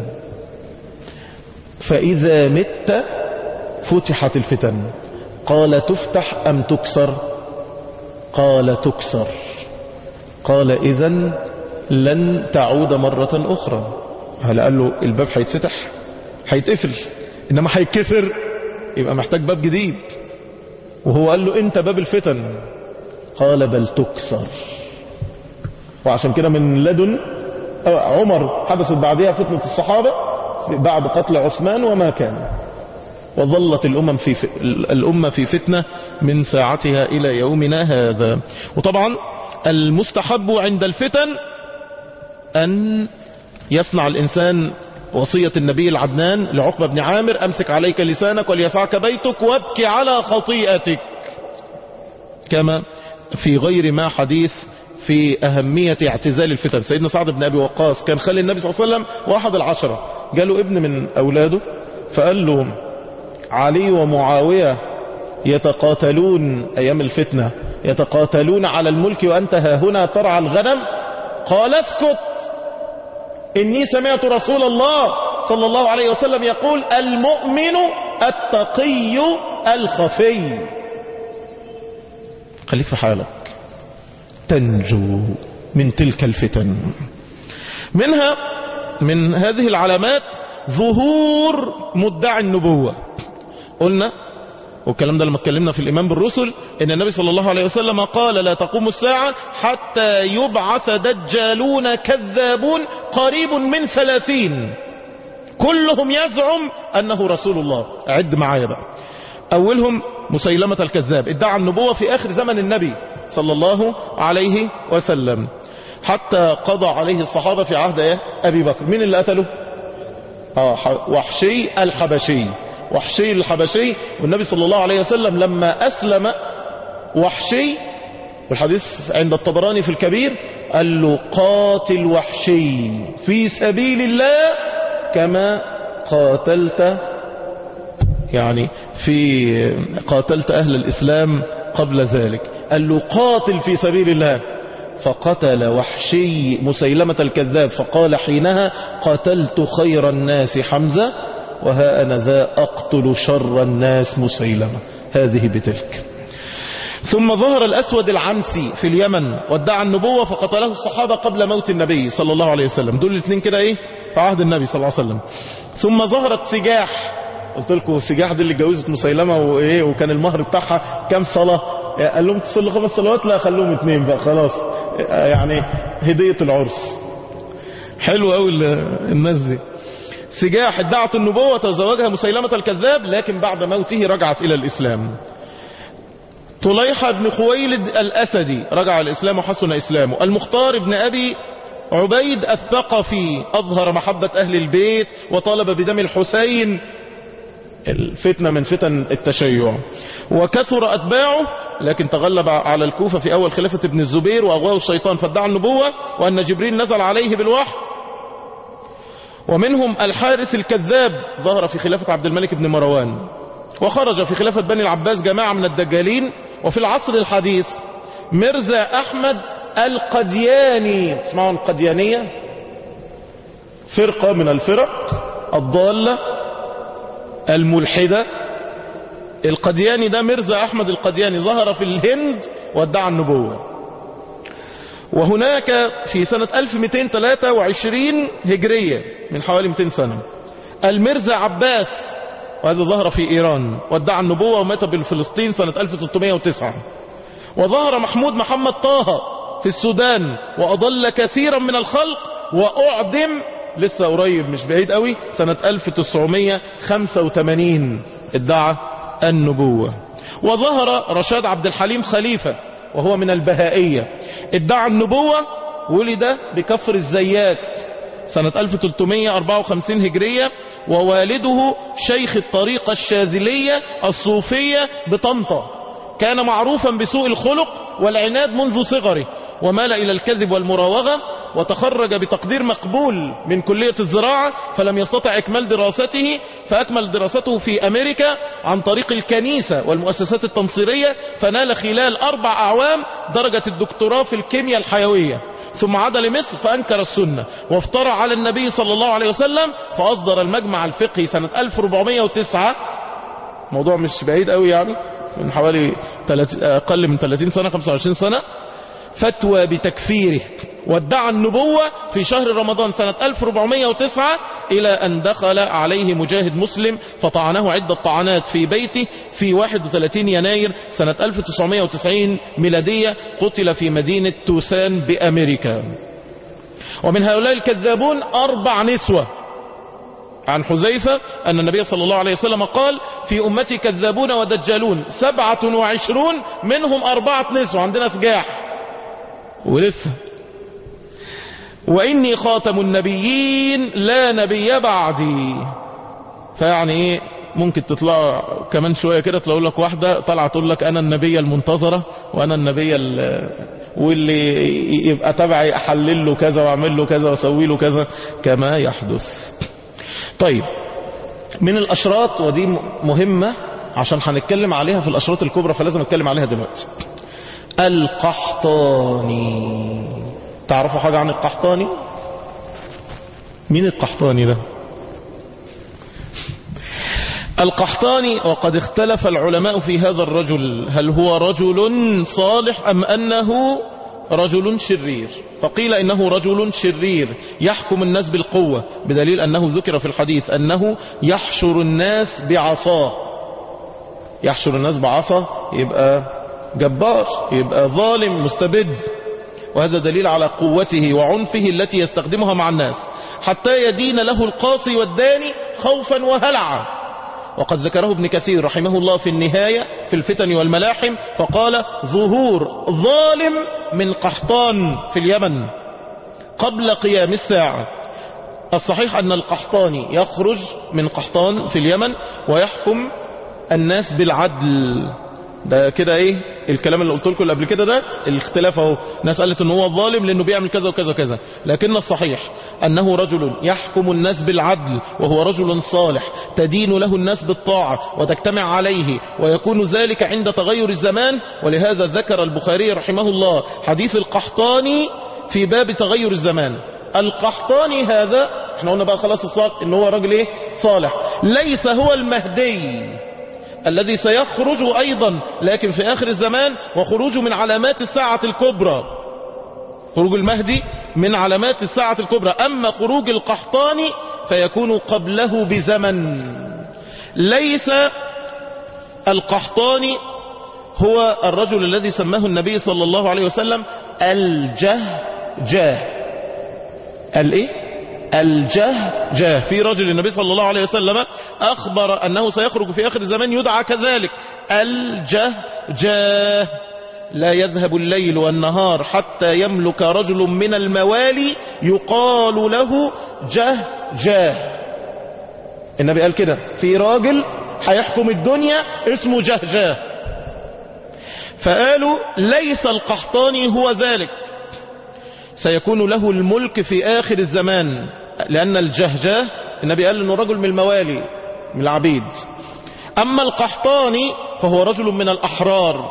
فإذا مت فتحت الفتن. قال تفتح أم تكسر؟ قال تكسر. قال إذن لن تعود مرة أخرى. هل قال له الباب هيتفتح؟ هيتقفل، إنما هيتكسر يبقى محتاج باب جديد، وهو قال له أنت باب الفتن. قال بل تكسر. وعشان كده من لدن عمر حدثت بعدها فتنة الصحابة بعد قتل عثمان وما كان، وظلت الأمم في الأمة في فتنة من ساعتها إلى يومنا هذا. وطبعا المستحب عند الفتن أن يصنع الإنسان وصية النبي العدنان لعقبة بن عامر أمسك عليك لسانك وليسعك بيتك وابكي على خطيئتك، كما في غير ما حديث في أهمية اعتزال الفتن. سيدنا سعد بن أبي وقاص كان خلي النبي صلى الله عليه وسلم واحد العشرة، جاله ابن من أولاده فقال له علي ومعاوية يتقاتلون أيام الفتنة، يتقاتلون على الملك وأنت ها هنا ترعى الغنم. قال اسكت إني سمعت رسول الله صلى الله عليه وسلم يقول المؤمن التقي الخفي. خليك في حالك تنجو من تلك الفتن. منها من هذه العلامات ظهور مدعي النبوة. قلنا والكلام ده لما اتكلمنا في الإيمان بالرسل إن النبي صلى الله عليه وسلم قال لا تقوم الساعة حتى يبعث دجالون كذابون قريب من ثلاثين كلهم يزعم أنه رسول الله. عد معايا بقى. أولهم مسيلمة الكذاب، ادعى النبوة في آخر زمن النبي صلى الله عليه وسلم حتى قضى عليه الصحابة في عهد أبي بكر. مين اللي قتله؟ آه وحشي الحبشي. وحشي الحبشي. والنبي صلى الله عليه وسلم لما أسلم وحشي، والحديث عند الطبراني في الكبير، قال له قاتل وحشي في سبيل الله كما قاتلت، يعني في قاتلت أهل الإسلام قبل ذلك. قال له قاتل في سبيل الله. فقتل وحشي مسيلمة الكذاب، فقال حينها قتلت خير الناس حمزة وها أنا ذا أقتل شر الناس مسيلمة. هذه بتلك. ثم ظهر الأسود العنسي في اليمن وادعى النبوة فقتله الصحابة قبل موت النبي صلى الله عليه وسلم. دول الاثنين كده ايه في عهد النبي صلى الله عليه وسلم. ثم ظهرت سجاح. قلت لكم سجاح دي اللي اتجوزت مسيلمة وايه وكان المهر بتاعها كام صلاة؟ قال لهم تصلوا خمس صلوات؟ لا خلوهم اثنين بقى خلاص، يعني هدية العرس. حلو قوي الناس دي. سجاح ادعت النبوة وتزوجها مسيلمة الكذاب، لكن بعد موته رجعت إلى الإسلام. طليحة بن خويلد الأسدي رجع الإسلام وحسن إسلامه. المختار بن أبي عبيد الثقفي أظهر محبة أهل البيت وطالب بدم الحسين، الفتنة من فتن التشيع، وكثر أتباعه، لكن تغلب على الكوفة في أول خلافة ابن الزبير وأغواه الشيطان فادعى النبوة وأن جبريل نزل عليه بالوحي. ومنهم الحارث الكذاب ظهر في خلافة عبد الملك بن مروان، وخرج في خلافة بني العباس جماعة من الدجالين. وفي العصر الحديث مرزا أحمد القدياني، اسمعوا القديانية، فرقة من الفرق الضالة الملحدة. القدياني ده مرزا أحمد القدياني ظهر في الهند وادعى النبوة. وهناك في سنة ألف ومئتين وثلاثة وعشرين هجرية من حوالي مئتين سنة المرزا عباس، وهذا ظهر في إيران وادعى النبوة ومات بالفلسطين سنة ألف وستمئة وتسعة. وظهر محمود محمد طه في السودان وأضل كثيرا من الخلق وأعدم لسه قريب مش بعيد قوي سنة ألف وتسعمئة وخمسة وثمانين ادعى النبوة. وظهر رشاد عبد الحليم خليفة وهو من البهائية ادعى النبوة، ولد بكفر الزيات سنة ألف وثلاثمئة وأربعة وخمسين هجرية، ووالده شيخ الطريقة الشاذلية الصوفية بطنطا. كان معروفا بسوء الخلق والعناد منذ صغره، ومال إلى الكذب والمراوغة، وتخرج بتقدير مقبول من كلية الزراعة، فلم يستطع إكمال دراسته فأكمل دراسته في أمريكا عن طريق الكنيسة والمؤسسات التنصيرية، فنال خلال أربع أعوام درجة الدكتوراه في الكيمياء الحيوية. ثم عاد لمصر فأنكر السنة وافترى على النبي صلى الله عليه وسلم، فأصدر المجمع الفقهي سنة ألف وأربعمئة وتسعة، موضوع مش بعيد قوي يعني من حوالي أقل من ثلاثين سنة خمسة وعشرين سنة، فتوى بتكفيره. وادعى النبوة في شهر رمضان سنة ألف وأربعمئة وتسعة إلى أن دخل عليه مجاهد مسلم فطعنه عدة طعنات في بيته في واحد وثلاثين يناير سنة ألف وتسعمئة وتسعين ميلادية، قتل في مدينة توسان بأمريكا. ومن هؤلاء الكذابون أربع نسوة. عن حذيفة أن النبي صلى الله عليه وسلم قال في أمتي كذابون ودجالون سبعة وعشرون منهم أربعة نسوة. عندنا سجاح ولسه. وإني خاتم النبيين لا نبي بعدي. فيعني ايه ممكن تطلع كمان شوية كده تلاقوا لك واحدة طلع تقول لك أنا النبية المنتظرة وأنا النبية واللي يبقى تبعي أحلل له كذا وأعمل له كذا وأسوي له كذا كما يحدث. طيب من الأشراط، ودي مهمة عشان هنتكلم عليها في الأشراط الكبرى فلازم نتكلم عليها دلوقتي. القحطاني. تعرفوا حاجة عن القحطاني؟ مين القحطاني ده؟ القحطاني وقد اختلف العلماء في هذا الرجل، هل هو رجل صالح أم أنه رجل شرير؟ فقيل إنه رجل شرير يحكم الناس بالقوة، بدليل أنه ذكر في الحديث أنه يحشر الناس بعصاه. يحشر الناس بعصاه يبقى جبار، يبقى ظالم مستبد، وهذا دليل على قوته وعنفه التي يستخدمها مع الناس حتى يدين له القاصي والداني خوفا وهلعا. وقد ذكره ابن كثير رحمه الله في النهاية في الفتن والملاحم، فقال ظهور ظالم من قحطان في اليمن قبل قيام الساعة. الصحيح أن القحطاني يخرج من قحطان في اليمن ويحكم الناس بالعدل. ده كده ايه الكلام اللي قلت لكم قبل كده، ده الاختلاف اهو. ناس قالت ان هو ظالم لانه بيعمل كذا وكذا وكذا، لكن الصحيح انه رجل يحكم الناس بالعدل، وهو رجل صالح تدين له الناس بالطاعة وتجتمع عليه، ويكون ذلك عند تغير الزمان. ولهذا ذكر البخاري رحمه الله حديث القحطاني في باب تغير الزمان. القحطاني هذا احنا قلنا بقى خلاص الصالح ان هو راجل ايه صالح، ليس هو المهدي الذي سيخرج أيضا لكن في آخر الزمان، وخروجه من علامات الساعة الكبرى. خروج المهدي من علامات الساعة الكبرى، أما خروج القحطاني فيكون قبله بزمن. ليس القحطاني هو الرجل الذي سماه النبي صلى الله عليه وسلم الجهجاه. الايه الجهجاه. في رجل النبي صلى الله عليه وسلم أخبر أنه سيخرج في آخر الزمان يدعى كذلك الجهجاه. لا يذهب الليل والنهار حتى يملك رجل من الموالي يقال له جهجاه. النبي قال كده في راجل هيحكم الدنيا اسمه جهجاه. فقالوا ليس القحطاني هو ذلك، سيكون له الملك في آخر الزمان، لأن الجهجاه النبي قال انه رجل من الموالي من العبيد. أما القحطاني فهو رجل من الأحرار.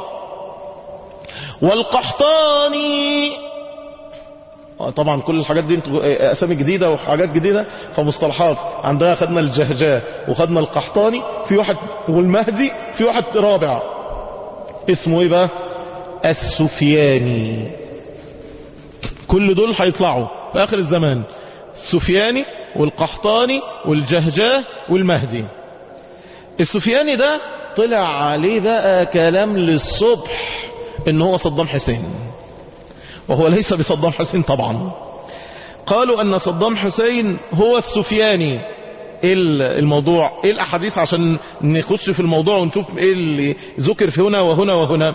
والقحطاني طبعا كل الحاجات دي أسامي جديدة وحاجات جديدة فمصطلحات. عندها خدنا الجهجاه وخدنا القحطاني، في واحد والمهدي، في واحد رابع اسمه ايه بقى؟ السفياني. كل دول هيطلعوا في آخر الزمان، السفياني والقحطاني والجهجاه والمهدي. السفياني ده طلع عليه بقى كلام للصبح ان هو صدام حسين، وهو ليس بصدام حسين طبعا. قالوا ان صدام حسين هو السفياني. ايه الموضوع؟ ايه الاحاديث عشان نخش في الموضوع ونشوف ايه اللي ذكر في هنا وهنا وهنا.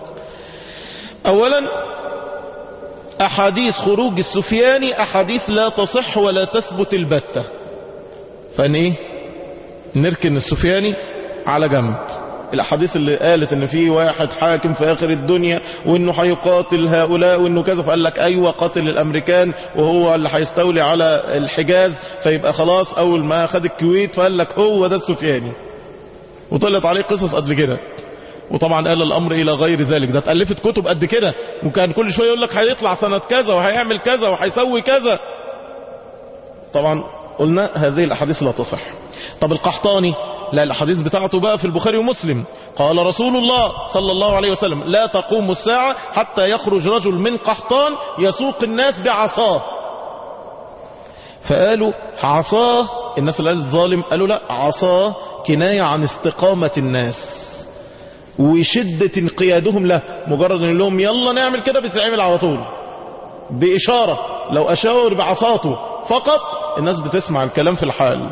اولا أحاديث خروج السفياني أحاديث لا تصح ولا تثبت البتة، فان ايه نركن السفياني على جنب. الأحاديث اللي قالت ان في واحد حاكم في آخر الدنيا وانه هيقاتل هؤلاء وانه كذا، فقال لك ايوه قاتل الامريكان وهو اللي هيستولي على الحجاز، فيبقى خلاص اول ما خد الكويت فقال لك هو ده السفياني، وطلعت عليه قصص قد كده. وطبعا قال الامر الى غير ذلك، ده اتألفت كتب قد كده، وكان كل شوية يقول لك هيطلع سنة كذا وهيعمل كذا وهيسوي كذا. طبعا قلنا هذه الاحاديث لا تصح. طب القحطاني لا، الاحاديث بتاعته بقى في البخاري ومسلم. قال رسول الله صلى الله عليه وسلم لا تقوم الساعة حتى يخرج رجل من قحطان يسوق الناس بعصاه. فقالوا عصاه، الناس اللي قالت ظالم قالوا لا، عصاه كناية عن استقامة الناس وشدة انقيادهم له. مجرد ان لهم يلا نعمل كده بتتعمل على طول بإشارة، لو أشاور بعصاته فقط الناس بتسمع الكلام في الحال.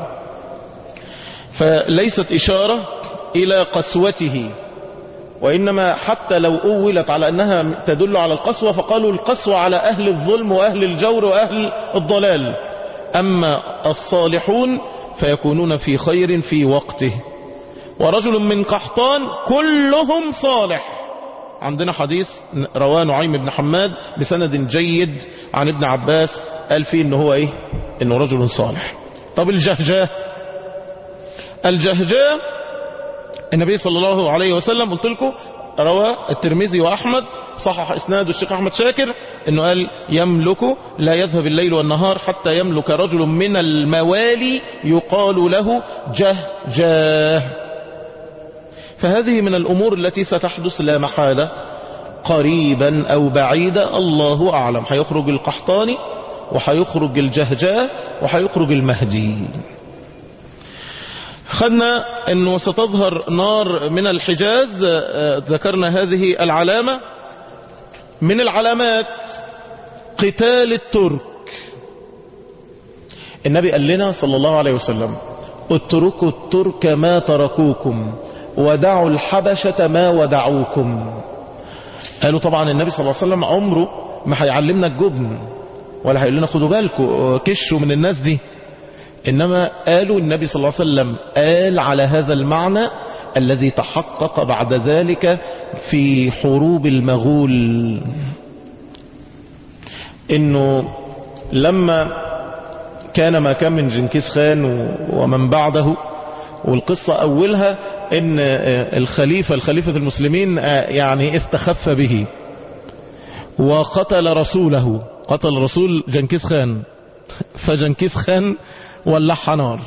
فليست إشارة إلى قسوته، وإنما حتى لو أولت على أنها تدل على القسوة فقالوا القسوة على أهل الظلم وأهل الجور وأهل الضلال. أما الصالحون فيكونون في خير في وقته. ورجل من قحطان كلهم صالح. عندنا حديث رواه نعيم بن حماد بسند جيد عن ابن عباس قال فيه انه هو ايه، انه رجل صالح. طب الجهجاه، الجهجاه النبي صلى الله عليه وسلم قلت لكم روى الترمذي وأحمد صحح إسناد الشيخ أحمد شاكر أنه قال يملك لا يذهب الليل والنهار حتى يملك رجل من الموالي يقال له جهجاه. فهذه من الأمور التي ستحدث لا محالة قريبا أو بعيدا، الله أعلم. هيخرج القحطاني وهيخرج الجهجاه وهيخرج المهدي. خدنا أنه ستظهر نار من الحجاز، ذكرنا هذه العلامة. من العلامات قتال الترك. النبي قال لنا صلى الله عليه وسلم اتركوا الترك ما تركوكم ودعوا الحبشة ما ودعوكم. قالوا طبعا النبي صلى الله عليه وسلم عمره ما هيعلمنا الجبن ولا هيقول لنا خدوا بالكم كشوا من الناس دي، إنما قالوا النبي صلى الله عليه وسلم قال على هذا المعنى الذي تحقق بعد ذلك في حروب المغول، إنه لما كان ما كان من جنكيز خان ومن بعده، والقصة أولها إن الخليفة الخليفة المسلمين يعني استخف به وقتل رسوله، قتل رسول جنكيز خان، فجنكيز خان ولعها نار.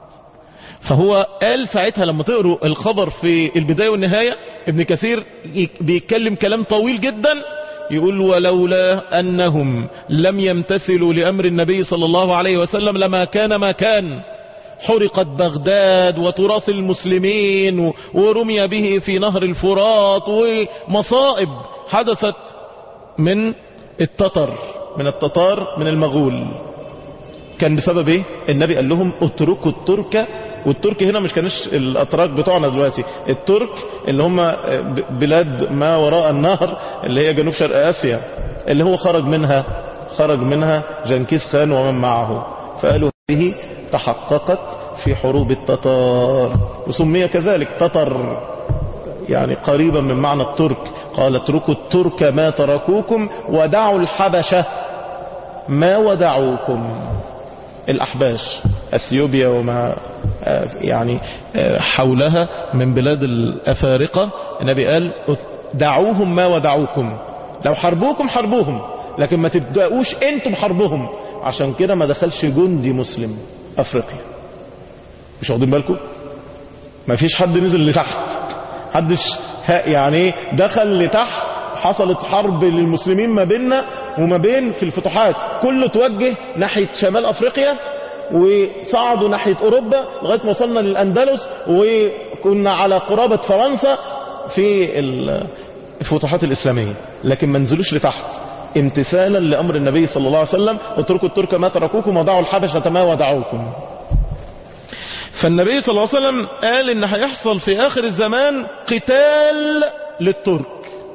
فهو قال ساعتها لما تقروا الخبر في البداية والنهاية، ابن كثير بيتكلم كلام طويل جدا، يقول ولولا أنهم لم يمتثلوا لأمر النبي صلى الله عليه وسلم لما كان ما كان، حرقت بغداد وتراث المسلمين ورمي به في نهر الفرات، ومصائب حدثت من التتر من التتار من المغول. كان بسبب ايه؟ النبي قال لهم اتركوا الترك. والترك هنا مش كانش الاتراك بتوعنا دلوقتي، الترك اللي هم بلاد ما وراء النهر اللي هي جنوب شرق اسيا، اللي هو خرج منها خرج منها جنكيز خان ومن معه. فقالوا هذه تحققت في حروب التتار، وسمي كذلك تتر يعني قريبا من معنى الترك. قال اتركوا الترك ما تركوكم ودعوا الحبشة ما ودعوكم. الأحباش أثيوبيا وما يعني حولها من بلاد الأفارقة، النبي قال دعوهم ما ودعوكم، لو حربوكم حربوهم لكن ما تبدأوش انتم حربهم. عشان كده ما دخلش جندي مسلم أفريقيا. مش واخدين بالكم؟ ما فيش حد نزل لتحت، حدش يعني دخل لتحت. حصلت حرب للمسلمين ما بيننا وما بين في الفتوحات، كله توجه ناحية شمال أفريقيا وصعدوا ناحية أوروبا لغاية ما وصلنا للأندلس، وكنا على قرابة فرنسا في الفتوحات الإسلامية، لكن ما نزلوش لتحت امتثالا لأمر النبي صلى الله عليه وسلم اتركوا الترك ما تركوكم ودعوا الحبشة ما ودعوكم. فالنبي صلى الله عليه وسلم قال إن هيحصل في آخر الزمان قتال للترك.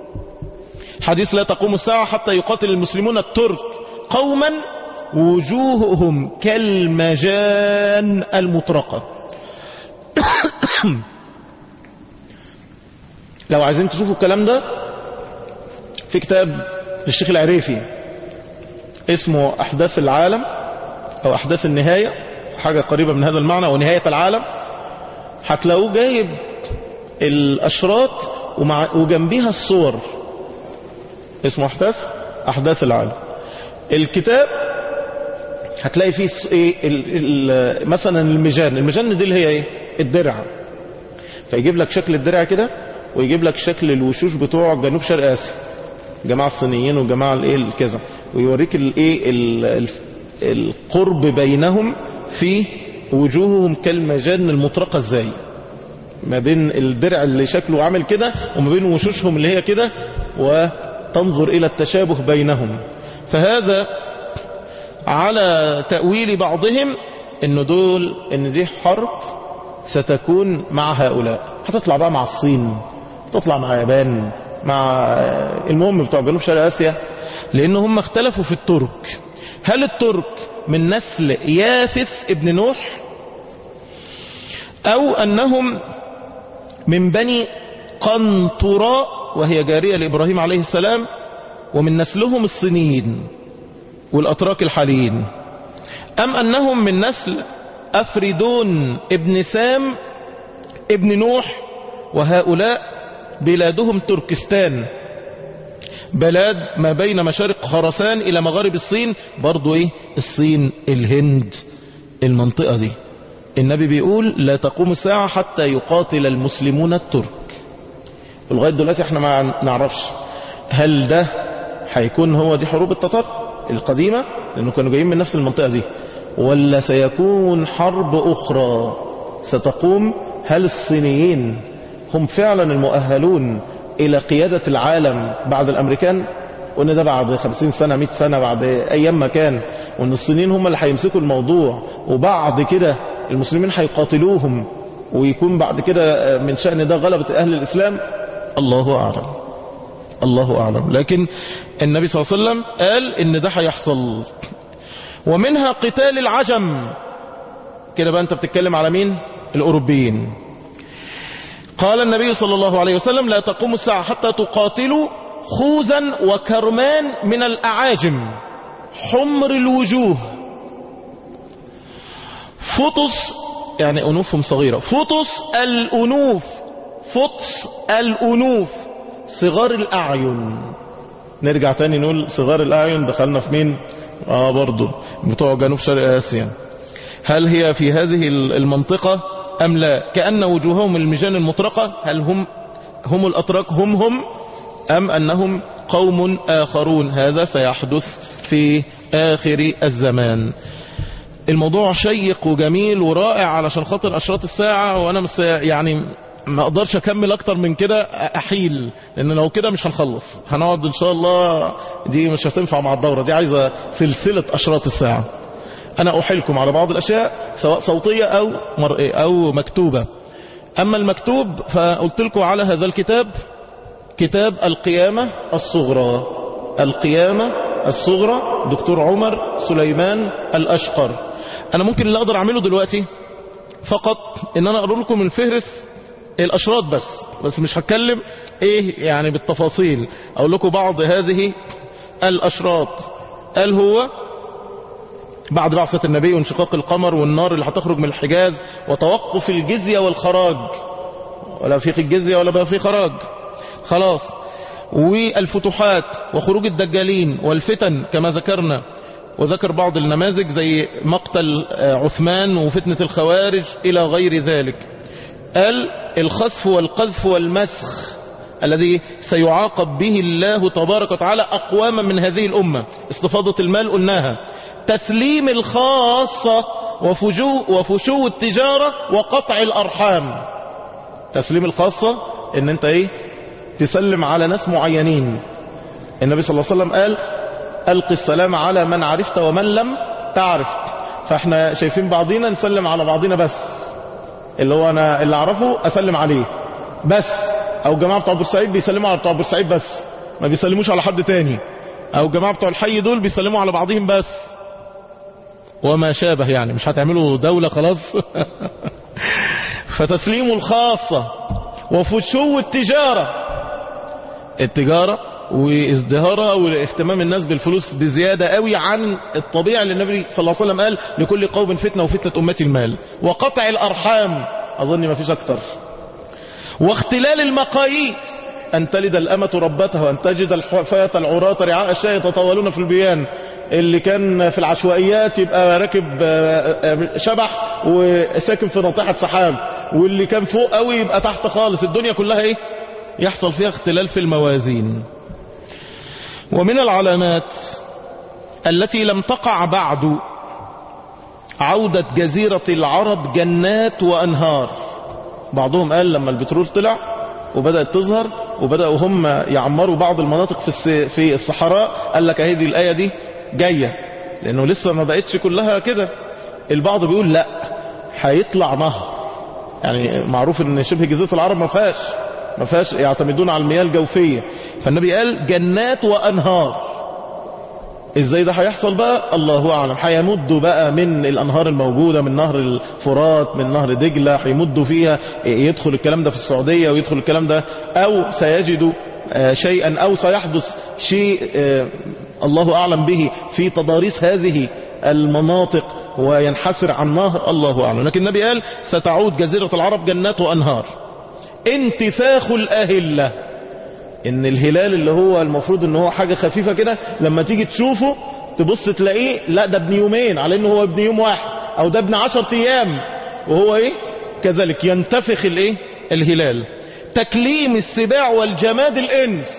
حديث لا تقوم الساعة حتى يقاتل المسلمون الترك قوما وجوههم كالمجان المطرقة. لو عايزين تشوفوا الكلام ده في كتاب للشيخ العريفي اسمه أحداث العالم أو أحداث النهاية، حاجة قريبة من هذا المعنى، ونهاية العالم. هتلاقوه جايب الأشراط وجنبيها الصور، اسمه أحداث أحداث العالم. الكتاب هتلاقي فيه ايه ال ال مثلا المجان. المجان دي اللي هي ايه؟ الدرع. فيجيب لك شكل الدرع كده، ويجيب لك شكل الوشوش بتوع جنوب شرق اسيا، جماعة الصينيين وجماعة الايه الكذا، ويوريك الايه القرب بينهم في وجوههم كالمجان المطرقة ازاي، ما بين الدرع اللي شكله عامل كده وما بين وشوشهم اللي هي كده، وتنظر الى التشابه بينهم. فهذا على تأويل بعضهم ان دول ان دي حرب ستكون مع هؤلاء، هتطلع بقى مع الصين، تطلع مع اليابان، مع المهم بتوع جنوب شرق اسيا، لان هم اختلفوا في الترك. هل الترك من نسل يافث ابن نوح، او انهم من بني قنطراء وهي جارية لابراهيم عليه السلام، ومن نسلهم الصينيين والأتراك الحاليين، أم أنهم من نسل أفريدون ابن سام ابن نوح، وهؤلاء بلادهم تركستان، بلاد ما بين مشارق خراسان إلى مغارب الصين، برضو إيه الصين، الهند، المنطقة دي. النبي بيقول لا تقوم الساعة حتى يقاتل المسلمون الترك. ولغاية دلوقتي احنا ما نعرفش هل ده هيكون هو دي حروب التتار القديمة لأنه كانوا جايين من نفس المنطقة دي، ولا سيكون حرب أخرى ستقوم. هل الصينيين هم فعلا المؤهلون إلى قيادة العالم بعد الأمريكان، وإن ده بعد خمسين سنة مئة سنة بعد أيام ما كان، وإن الصينيين هم اللي هيمسكوا الموضوع، وبعد كده المسلمين هيقاتلوهم، ويكون بعد كده من شأن ده غلبة أهل الإسلام؟ الله أعلم، الله أعلم. لكن النبي صلى الله عليه وسلم قال إن ده هيحصل. ومنها قتال العجم. كده بقى أنت بتتكلم على مين؟ الأوروبيين. قال النبي صلى الله عليه وسلم لا تقوم الساعة حتى تقاتلوا خوزا وكرمان من الأعاجم حمر الوجوه، فطس يعني أنوفهم صغيرة، فطس الأنوف، فطس الأنوف، صغار الأعين. نرجع تاني نقول صغار الأعين، دخلنا في مين؟ آه برضو بتوع جنوب شرق آسيا. هل هي في هذه المنطقة أم لا؟ كأن وجوههم المجان المطرقة. هل هم هم الأتراك هم هم أم أنهم قوم آخرون؟ هذا سيحدث في آخر الزمان. الموضوع شيق وجميل ورائع علشان خاطر أشراط الساعة، وأنا مس يعني ما أقدرش أكمل أكتر من كده، أحيل، لأن لو كده مش هنخلص، هنقعد إن شاء الله، دي مش هتنفع مع الدورة دي، عايزة سلسلة أشراط الساعة. أنا أحيلكم على بعض الأشياء سواء صوتية أو مرئية أو مكتوبة. أما المكتوب فقلت لكم على هذا الكتاب، كتاب القيامة الصغرى، القيامة الصغرى، دكتور عمر سليمان الأشقر. أنا ممكن اللي أقدر أعمله دلوقتي فقط إن أنا أقول لكم الفهرس الأشراط بس بس مش هتكلم إيه يعني بالتفاصيل، أقول لكم بعض هذه الأشراط. قال هو بعد بعثة النبي وانشقاق القمر والنار اللي هتخرج من الحجاز وتوقف الجزية والخراج، ولا في الجزية ولا بقى في خراج خلاص، والفتوحات وخروج الدجالين والفتن كما ذكرنا، وذكر بعض النماذج زي مقتل عثمان وفتنة الخوارج إلى غير ذلك. قال الخسف والقذف والمسخ الذي سيعاقب به الله تبارك وتعالى أقواما من هذه الأمة، استفاضة المال قلناها، تسليم الخاصة وفجو وفشو التجارة وقطع الأرحام. تسليم الخاصة ان انت ايه تسلم على ناس معينين. النبي صلى الله عليه وسلم قال ألقي السلام على من عرفت ومن لم تعرف، فاحنا شايفين بعضينا نسلم على بعضينا بس، اللي هو انا اللي اعرفه اسلم عليه بس، او جماعة بتوع بورسعيد بيسلموا على بتوع بورسعيد بس ما بيسلموش على حد تاني، او جماعة بتوع الحي دول بيسلموا على بعضهم بس وما شابه، يعني مش هتعملوا دولة خلاص. فتسليم الخاصة وفشو التجارة، التجارة وازدهارها واهتمام الناس بالفلوس بزيادة قوي عن الطبيعي اللي النبي صلى الله عليه وسلم قال لكل قوم فتنة وفتنة أمتي المال، وقطع الأرحام أظن ما فيش أكتر، واختلال المقاييس، أن تلد الأمة ربتها وأن تجد الحفاة العراة رعاء الشاة يتطاولون في البيان، اللي كان في العشوائيات يبقى راكب شبح وساكن في ناطحة سحاب، واللي كان فوق قوي يبقى تحت خالص، الدنيا كلها ايه يحصل فيها اختلال في الموازين. ومن العلامات التي لم تقع بعد عودة جزيرة العرب جنات وأنهار. بعضهم قال لما البترول طلع وبدأت تظهر وبدأوا هم يعمروا بعض المناطق في في الصحراء، قال لك اهي دي الآية دي جاية، لأنه لسه ما بقتش كلها كده. البعض بيقول لا هيطلع نهر، يعني معروف ان شبه جزيرة العرب ما فيهاش ما فيهاش يعتمدون على المياه الجوفية، فالنبي قال جنات وأنهار. ازاي ده هيحصل بقى الله اعلم، هيمدوا بقى من الانهار الموجودة، من نهر الفرات، من نهر دجلة، هيمدوا فيها، يدخل الكلام ده في السعودية ويدخل الكلام ده، او سيجدوا شيئا او سيحدث شيء الله اعلم به في تضاريس هذه المناطق وينحسر عن نهر، الله اعلم. لكن النبي قال ستعود جزيرة العرب جنات وانهار. انتفاخ الأهلة، ان الهلال اللي هو المفروض ان هو حاجة خفيفة كده لما تيجي تشوفه تبص تلاقيه لا ده ابن يومين، على انه هو ابن يوم واحد، او ده ابن عشر ايام، وهو ايه كذلك ينتفخ الايه الهلال. تكليم السباع والجماد الانس،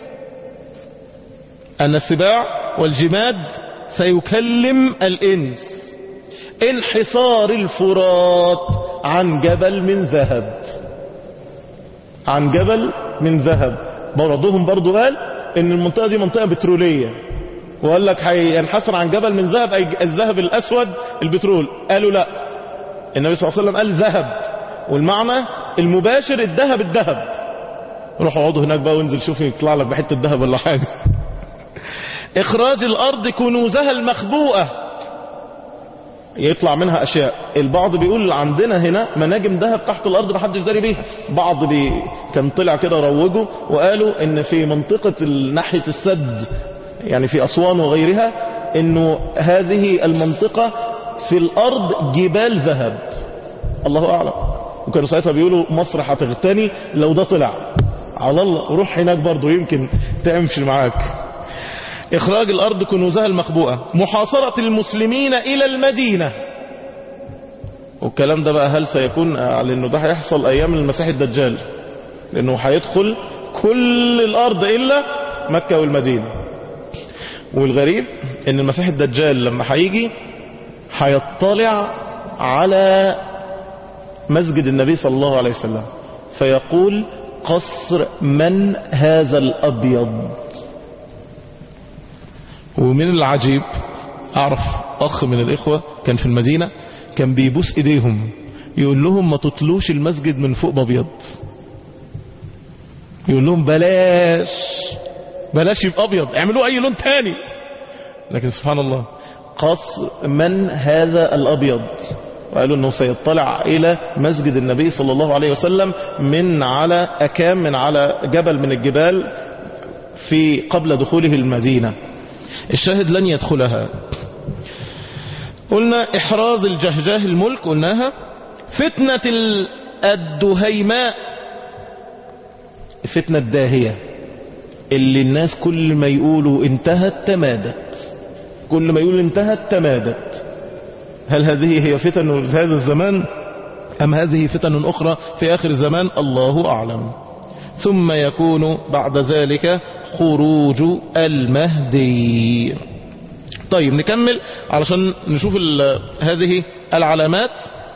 ان السباع والجماد سيكلم الانس. انحصار الفرات عن جبل من ذهب، عن جبل من ذهب. بعضهم برضو قال ان المنطقة دي منطقة بترولية، وقال لك هينحصر عن جبل من ذهب اي الذهب الاسود البترول. قالوا لا، النبي صلى الله عليه وسلم قال ذهب، والمعنى المباشر الذهب الذهب. روحوا اقعدوا هناك بقى وانزل شوف يطلع لك بحته ذهب ولا حاجه. اخراج الارض كنوزها المخبوءه، يطلع منها اشياء. البعض بيقول عندنا هنا مناجم ذهب تحت الارض محدش داري بيها. بعض بي كان طلع كده روجوا وقالوا ان في منطقه ناحيه السد، يعني في اسوان وغيرها، انه هذه المنطقه في الارض جبال ذهب. الله اعلم. وكانوا ساعتها بيقولوا مصر هتغتني لو ده طلع. على الله، روح هناك برضو يمكن تمشي معاك. اخراج الارض كنوزها المخبوءة. محاصرة المسلمين الى المدينة، والكلام ده بقى هل سيكون، لانه ده هيحصل ايام المسيح الدجال، لانه هيدخل كل الارض الا مكة والمدينة. والغريب ان المسيح الدجال لما هيجي هيطلع على مسجد النبي صلى الله عليه وسلم فيقول قصر من هذا الأبيض. ومن العجيب أعرف أخ من الإخوة كان في المدينة كان بيبوس إيديهم يقول لهم ما تطلوش المسجد من فوق بأبيض، يقول لهم بلاش بلاش يبقى أبيض، اعملوا أي لون تاني. لكن سبحان الله قصر من هذا الأبيض، وقالوا أنه سيطلع إلى مسجد النبي صلى الله عليه وسلم من على أكام، من على جبل من الجبال في قبل دخوله المدينة. الشاهد لن يدخلها. قلنا إحراز الجهجاه الملك، قلناها. فتنة الدهيماء، فتنة الداهية اللي الناس كل ما يقولوا انتهت تمادت، كل ما يقولوا انتهت تمادت. هل هذه هي فتن هذا الزمان أم هذه فتن أخرى في آخر الزمان؟ الله أعلم. ثم يكون بعد ذلك خروج المهدي. طيب نكمل علشان نشوف هذه العلامات.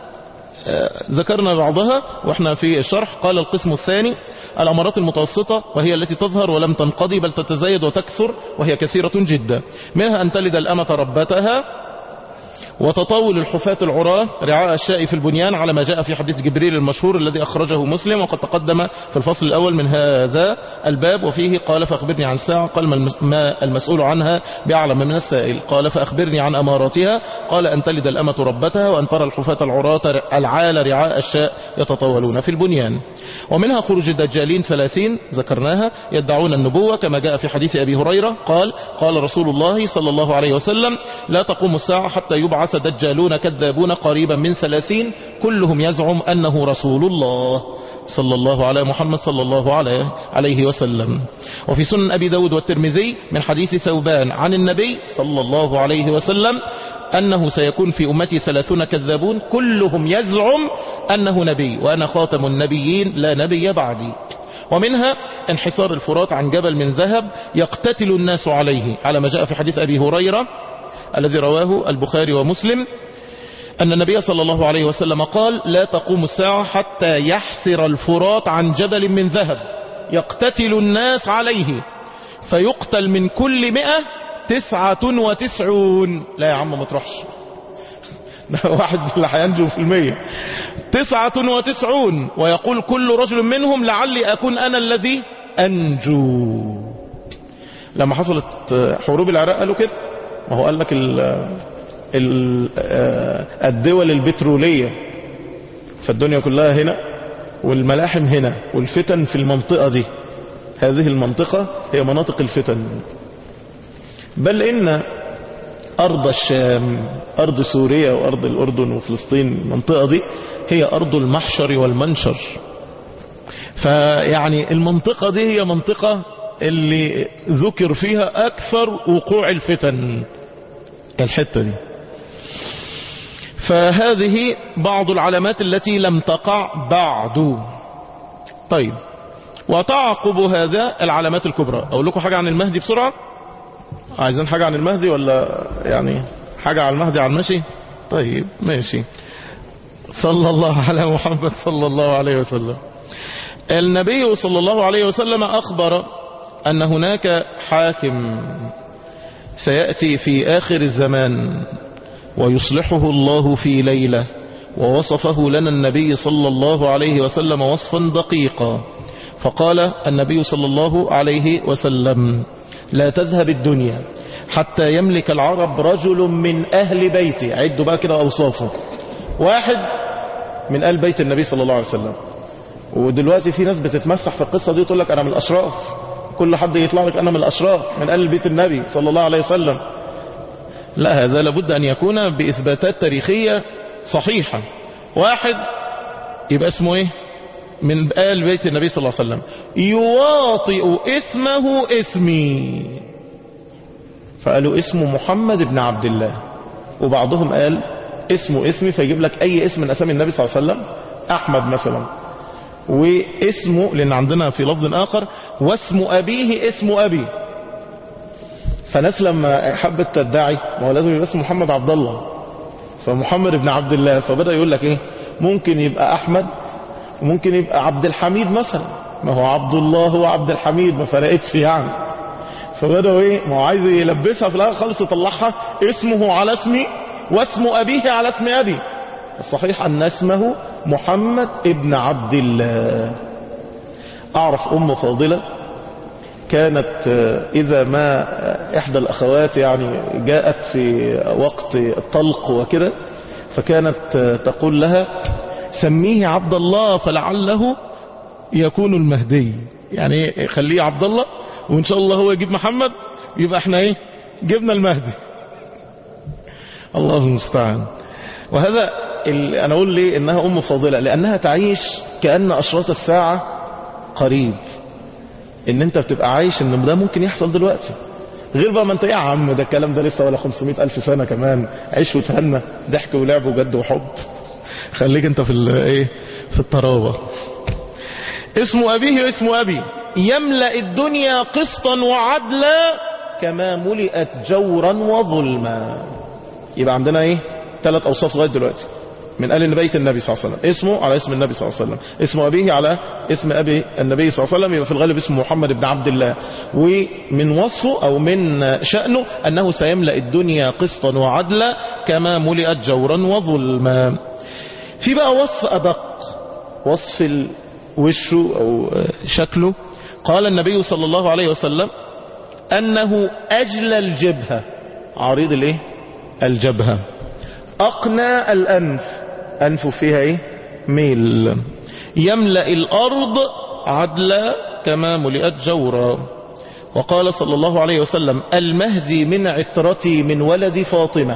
ذكرنا بعضها واحنا في الشرح. قال القسم الثاني الأمارات المتوسطة، وهي التي تظهر ولم تنقضي بل تتزايد وتكثر، وهي كثيرة جدا. منها أن تلد الأمة ربتها، وتطاول الحفاة العراة رعاء الشاء في البنيان، على ما جاء في حديث جبريل المشهور الذي أخرجه مسلم وقد تقدم في الفصل الأول من هذا الباب. وفيه قال فأخبرني عن الساعة، قال ما المسؤول عنها بأعلم من السائل. قال فأخبرني عن أماراتها، قال أن تلد الأمة ربتها، وأن ترى الحفاة العراة العال رعاء الشاء يتطاولون في البنيان. ومنها خروج الدجالين ثلاثين ذكرناها، يدعون النبوة كما جاء في حديث أبي هريرة قال قال رسول الله صلى الله عليه وسلم لا تقوم الساعة حتى يبعث دجالون كذابون قريبا من ثلاثين كلهم يزعم أنه رسول الله صلى الله على محمد صلى الله عليه, عليه وسلم. وفي سنن أبي داود والترمذي من حديث ثوبان عن النبي صلى الله عليه وسلم أنه سيكون في أمتي ثلاثون كذابون كلهم يزعم أنه نبي وأنا خاتم النبيين لا نبي بعدي. ومنها انحصار الفرات عن جبل من ذهب يقتتل الناس عليه، على ما جاء في حديث أبي هريرة الذي رواه البخاري ومسلم أن النبي صلى الله عليه وسلم قال لا تقوم الساعة حتى يحسر الفرات عن جبل من ذهب يقتتل الناس عليه، فيقتل من كل مئة تسعة وتسعون. لا يا عم ما تروحش، واحد اللي هينجو في المية. تسعة وتسعون، ويقول كل رجل منهم لعلي أكون أنا الذي أنجو. لما حصلت حروب العراق قالوا كده، ما هو قال لك ال ال الدول البترولية فالدنيا كلها هنا، والملاحم هنا، والفتن في المنطقة دي. هذه المنطقة هي مناطق الفتن. بل إن أرض الشام، أرض سوريا وأرض الأردن وفلسطين، المنطقة دي هي أرض المحشر والمنشر. فيعني المنطقة دي هي منطقة اللي ذكر فيها أكثر وقوع الفتن، الحتة دي. فهذه بعض العلامات التي لم تقع بعد. طيب، وتعقب هذا العلامات الكبرى. أقول لكم حاجة عن المهدي بسرعة؟ عايزين حاجة عن المهدي ولا يعني حاجة عن المهدي عن ماشي؟ طيب ماشي. صلى الله على محمد صلى الله عليه وسلم. النبي صلى الله عليه وسلم أخبر أن هناك حاكم سيأتي في آخر الزمان ويصلحه الله في ليلة، ووصفه لنا النبي صلى الله عليه وسلم وصفا دقيقا. فقال النبي صلى الله عليه وسلم: لا تذهب الدنيا حتى يملك العرب رجل من أهل بيتي. عدوا بقى كده أوصافه. واحد من أهل بيت النبي صلى الله عليه وسلم. ودلوقتي في ناس بتتمسح في القصة دي وتقول لك أنا من الأشراف، كل حد يطلع لك أنا من الأشراف من أهل بيت النبي صلى الله عليه وسلم. لا، هذا لابد أن يكون بإثباتات تاريخية صحيحة. واحد يبقى اسمه إيه؟ من آل بيت النبي صلى الله عليه وسلم، يواطئ اسمه اسمي، فقالوا اسمه محمد بن عبد الله. وبعضهم قال اسمه اسمي، فيجيب لك أي اسم من أسامي النبي صلى الله عليه وسلم، أحمد مثلا، واسمه لأن عندنا في لفظ آخر واسم أبيه اسم أبي. فناس لما حبت تدعي ما هو لازم يبقى اسمه محمد عبد الله، فمحمد بن عبد الله، فبدأ يقول لك ايه، ممكن يبقى أحمد وممكن يبقى عبد الحميد مثلا، ما هو عبد الله وعبد الحميد ما فرقتش يعني. فبدأوا ايه، ما هو عايز يلبسها في الآخر خالص يطلعها اسمه على اسمي واسم أبيه على اسم أبي. الصحيح أن اسمه محمد ابن عبد الله. أعرف أم فاضلة كانت إذا ما إحدى الأخوات يعني جاءت في وقت الطلق وكده، فكانت تقول لها سميه عبد الله فلعله يكون المهدي، يعني خليه عبد الله وإن شاء الله هو يجيب محمد، يبقى احنا ايه جبنا المهدي. الله المستعان. وهذا أنا أقول لي إنها أم فاضلة لأنها تعيش كأن أشراط الساعة قريب، إن أنت بتبقى عايش إن ده ممكن يحصل دلوقتي، غير بقى ما أنت يا عم ده الكلام ده لسه ولا خمسمائة ألف سنة كمان، عيش وتهنى، ضحك ولعب وجد وحب، خليك أنت في الايه في الطراوة. اسم أبيه واسم أبي يملأ الدنيا قسطا وعدلا كما ملئت جورا وظلما. يبقى عندنا ايه ثلاث اوصاف لغايه دلوقتي من آل بيت النبي صلى الله عليه وسلم. اسمه على اسم النبي صلى الله عليه وسلم، اسم أبيه على اسم أبي النبي صلى الله عليه وسلم، يبقى في الغالب اسمه محمد بن عبد الله. ومن وصفه أو من شأنه أنه سيملأ الدنيا قسطا وعدلا كما ملئت جورا وظلما. في بقى وصف أدق، وصف وشه أو شكله. قال النبي صلى الله عليه وسلم أنه أجلى الجبهة، عريض الايه الجبهة، أقنى الأنف، أنفه فيها ايه ميل، يملأ الأرض عدلا كما ملئت جورا. وقال صلى الله عليه وسلم المهدي من عترتي من ولد فاطمة.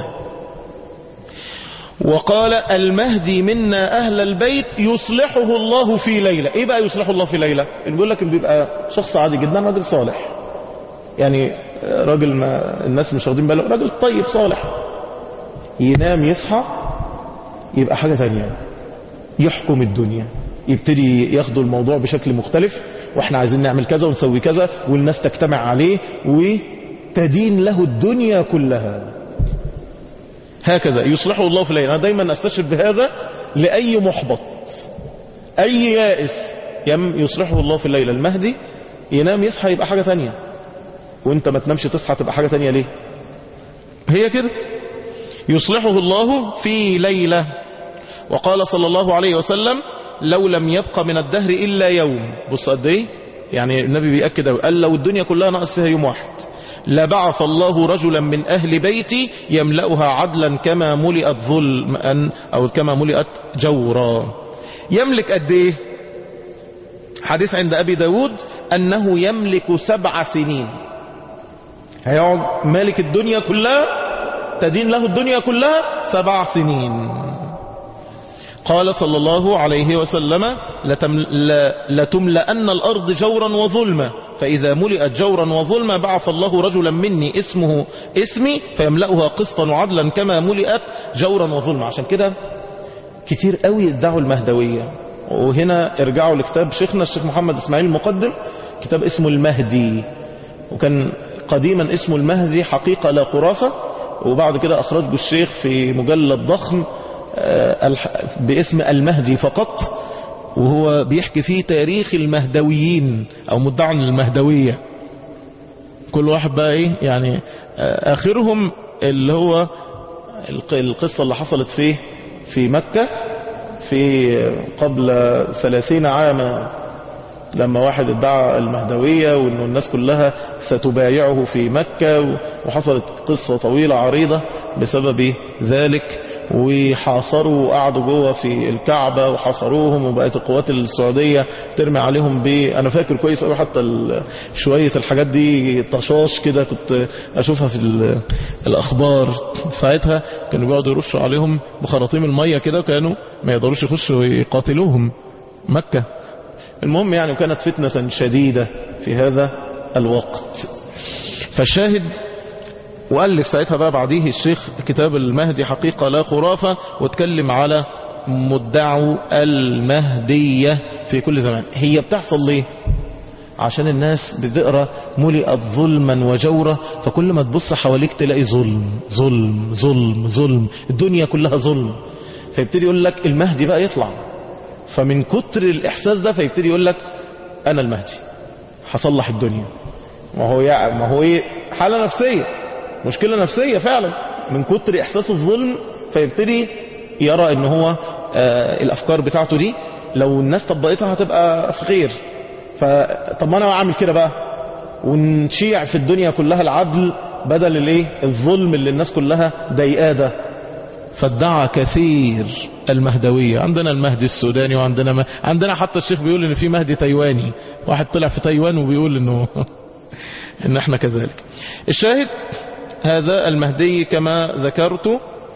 وقال المهدي منا أهل البيت يصلحه الله في ليلة. ايه بقى يصلحه الله في ليلة؟ اللي بيقول لك اللي بيبقى شخص عادي جدا، راجل صالح، يعني راجل ما الناس مش واخدين باله، راجل طيب صالح، ينام يصحى يبقى حاجة ثانية، يحكم الدنيا، يبتدي ياخدوا الموضوع بشكل مختلف، واحنا عايزين نعمل كذا ونسوي كذا والناس تجتمع عليه وتدين له الدنيا كلها. هكذا يصلحه الله في ليلة. أنا دايما أستشهد بهذا لأي محبط، أي يائس يصلحه الله في الليلة. المهدي ينام يصحى يبقى حاجة ثانية، وانت ما تنامش تصحى تبقى حاجة ثانية. ليه؟ هي كده يصلحه الله في ليلة. وقال صلى الله عليه وسلم لو لم يبق من الدهر إلا يوم، بص قد ايه يعني النبي بيأكد، قال لو الدنيا كلها ناقص فيها يوم واحد لبعث الله رجلا من أهل بيتي يملأها عدلا كما ملئت ظلما أو كما ملئت جورا. يملك قد ايه؟ حديث عند أبي داود أنه يملك سبع سنين، هيقعد مالك الدنيا كلها، تدين له الدنيا كلها سبع سنين. قال صلى الله عليه وسلم لتملأن الأرض جورا وظلما، فإذا ملئت جورا وظلما بعث الله رجلا مني اسمه اسمي فيملأها قسطا وعدلا كما ملئت جورا وظلما. عشان كده كتير قوي ادعوا المهدوية. وهنا ارجعوا لكتاب شيخنا الشيخ محمد اسماعيل المقدم، كتاب اسمه المهدي، وكان قديما اسمه المهدي حقيقة لا خرافة، وبعد كده أخرجه الشيخ في مجلد ضخم باسم المهدي فقط، وهو بيحكي فيه تاريخ المهدويين أو مدعي المهدوية. كل واحد بقى ايه يعني آخرهم اللي هو القصة اللي حصلت فيه في مكة في قبل ثلاثين عاما، لما واحد ادعى المهدوية وانه الناس كلها ستبايعه في مكة، وحصلت قصة طويلة عريضة بسبب ذلك، وحاصروا وقعدوا جوه في الكعبة وحاصروهم، وبقت القوات السعودية ترمي عليهم ب انا فاكر كويس قوي حتى شوية الحاجات دي طشاش كده كنت اشوفها في الاخبار ساعتها، كانوا بيقعدوا يرشوا عليهم بخراطيم المية كده، كانوا ما يقدروش يخشوا ويقاتلوهم مكة. المهم يعني وكانت فتنة شديدة في هذا الوقت. فالشاهد وألف ساعتها بقى بعديه الشيخ كتاب المهدي حقيقة لا خرافة، واتكلم على مدعو المهدية في كل زمان. هي بتحصل ليه؟ عشان الناس بتقرأ ملئت ظلما وجورا، فكل ما تبص حواليك تلاقي ظلم ظلم ظلم ظلم، الدنيا كلها ظلم، فيبتدي يقول لك المهدي بقى يطلع. فمن كتر الإحساس ده فيبتدي يقول لك أنا المهدي هصلح الدنيا. ما هو يعني ما هو ايه حالة نفسية، مشكلة نفسية فعلا من كتر إحساس الظلم، فيبتدي يرى ان هو آه الأفكار بتاعته دي لو الناس طبقتها هتبقى في خير. فطب ما انا اعمل كده بقى ونشيع في الدنيا كلها العدل بدل الايه الظلم اللي الناس كلها ضايقاه ده. فادعى كثير المهدوية. عندنا المهدي السوداني، وعندنا ما عندنا حتى الشيخ بيقول ان في مهدي تايواني، واحد طلع في تايوان وبيقول انه ان احنا كذلك. الشاهد هذا المهدي كما ذكرت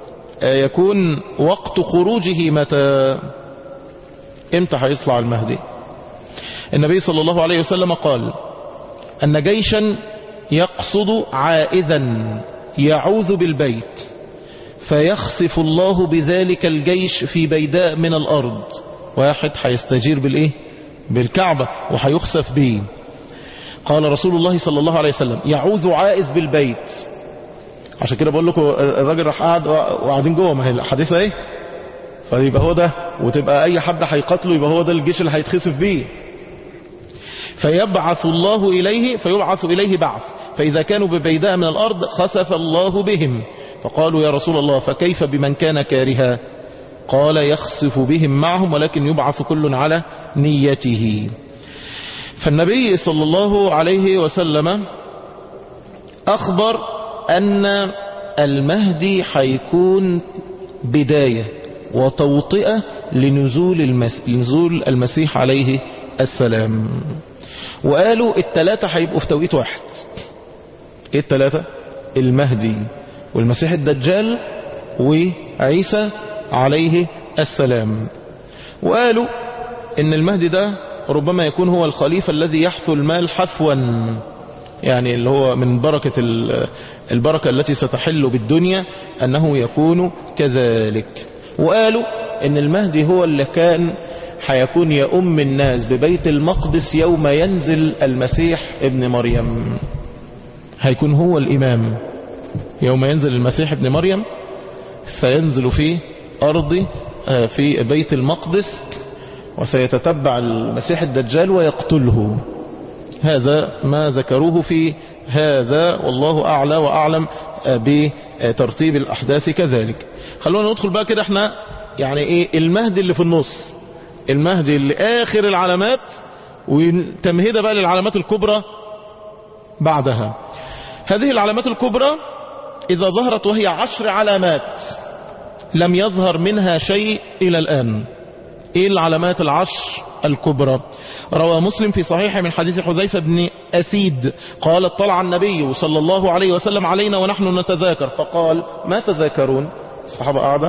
يكون وقت خروجه متى؟ امتى هيطلع المهدي؟ النبي صلى الله عليه وسلم قال ان جيشا يقصد عائذا يعوذ بالبيت، فيخسف الله بذلك الجيش في بيداء من الأرض. واحد هيستجير بالإيه؟ بالكعبة وهيخسف به. قال رسول الله صلى الله عليه وسلم يعوذ عائذ بالبيت. عشان كده بقول لكم الراجل راح قاعد وقاعدين جوه، ما هي الحديثة ايه؟ فيبقى هو ده، وتبقى اي حد هيقتله يبقى هو ده الجيش اللي هيتخسف به. فيبعث الله إليه فيبعث إليه بعث، فإذا كانوا ببيداء من الأرض خسف الله بهم. فقالوا يا رسول الله فكيف بمن كان كارها؟ قال يخسف بهم معهم ولكن يبعث كل على نيته. فالنبي صلى الله عليه وسلم أخبر أن المهدي حيكون بداية وتوطئة لنزول المس... لنزول المسيح عليه السلام. وقالوا التلاتة هيبقوا في توقيت واحد. ايه التلاتة؟ المهدي والمسيح الدجال وعيسى عليه السلام. وقالوا ان المهدي ده ربما يكون هو الخليفة الذي يحثو المال حثوا، يعني اللي هو من بركة البركة التي ستحل بالدنيا انه يكون كذلك. وقالوا ان المهدي هو اللي كان حيكون يؤم الناس ببيت المقدس يوم ينزل المسيح ابن مريم، هيكون هو الإمام يوم ينزل المسيح ابن مريم، سينزل في أرض في بيت المقدس وسيتتبع المسيح الدجال ويقتله. هذا ما ذكروه في هذا، والله أعلى وأعلم بترتيب الأحداث كذلك. خلونا ندخل بقى كده احنا يعني ايه المهدي اللي في النص، المهدي اللي آخر العلامات، وتمهيدة بقى للعلامات الكبرى بعدها. هذه العلامات الكبرى إذا ظهرت وهي عشر علامات لم يظهر منها شيء إلى الآن. إيه العلامات العشر الكبرى؟ روى مسلم في صحيح من حديث حذيفة بن أسيد قال اطلع النبي صلى الله عليه وسلم علينا ونحن نتذاكر، فقال ما تذاكرون؟ الصحابة قاعدة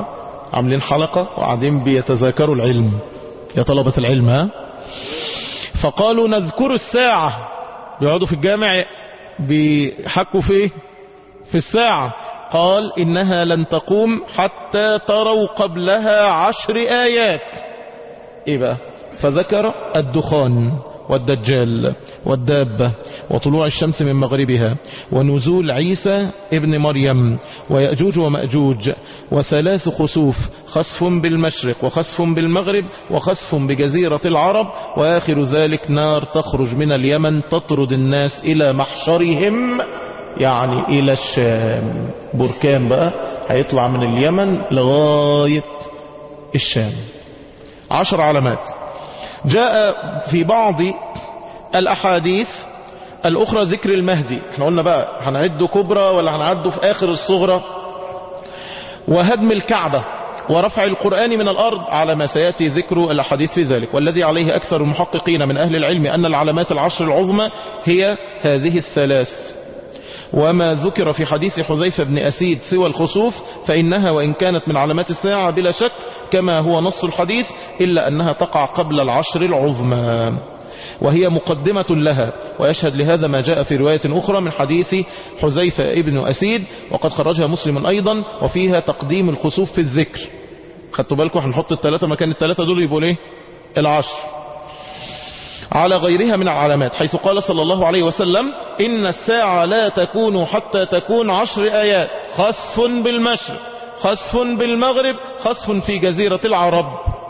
عاملين حلقة وقاعدين بيتذاكروا العلم يا طلبة العلم، ها؟ فقالوا نذكر الساعة، بيقعدوا في الجامع بيحكوا فيه في الساعة. قال إنها لن تقوم حتى تروا قبلها عشر آيات. إيه بقى؟ فذكر الدخان والدجال والدابة وطلوع الشمس من مغربها ونزول عيسى ابن مريم ويأجوج ومأجوج وثلاث خسوف، خسف بالمشرق وخسف بالمغرب وخسف بجزيرة العرب، وآخر ذلك نار تخرج من اليمن تطرد الناس إلى محشرهم، يعني إلى الشام. بركان بقى هيطلع من اليمن لغاية الشام. عشر علامات. جاء في بعض الأحاديث الأخرى ذكر المهدي. احنا قلنا بقى هنعده كبرى ولا هنعده في آخر الصغرى. وهدم الكعبة ورفع القرآن من الأرض على ما سيأتي ذكر الأحاديث في ذلك. والذي عليه أكثر المحققين من أهل العلم أن العلامات العشر العظمى هي هذه الثلاث. وما ذكر في حديث حذيفة بن أسيد سوى الخسوف فإنها وإن كانت من علامات الساعة بلا شك كما هو نص الحديث، إلا أنها تقع قبل العشر العظمى وهي مقدمة لها. ويشهد لهذا ما جاء في رواية أخرى من حديث حذيفة ابن أسيد وقد خرجها مسلم أيضا، وفيها تقديم الخسوف في الذكر. خدتوا بالكم هنحط الثلاثة مكان الثلاثة دول يبقوا ليه العشر على غيرها من العلامات، حيث قال صلى الله عليه وسلم إن الساعة لا تكون حتى تكون عشر آيات، خسف بالمشرق، خسف بالمغرب، خسف في جزيرة العرب.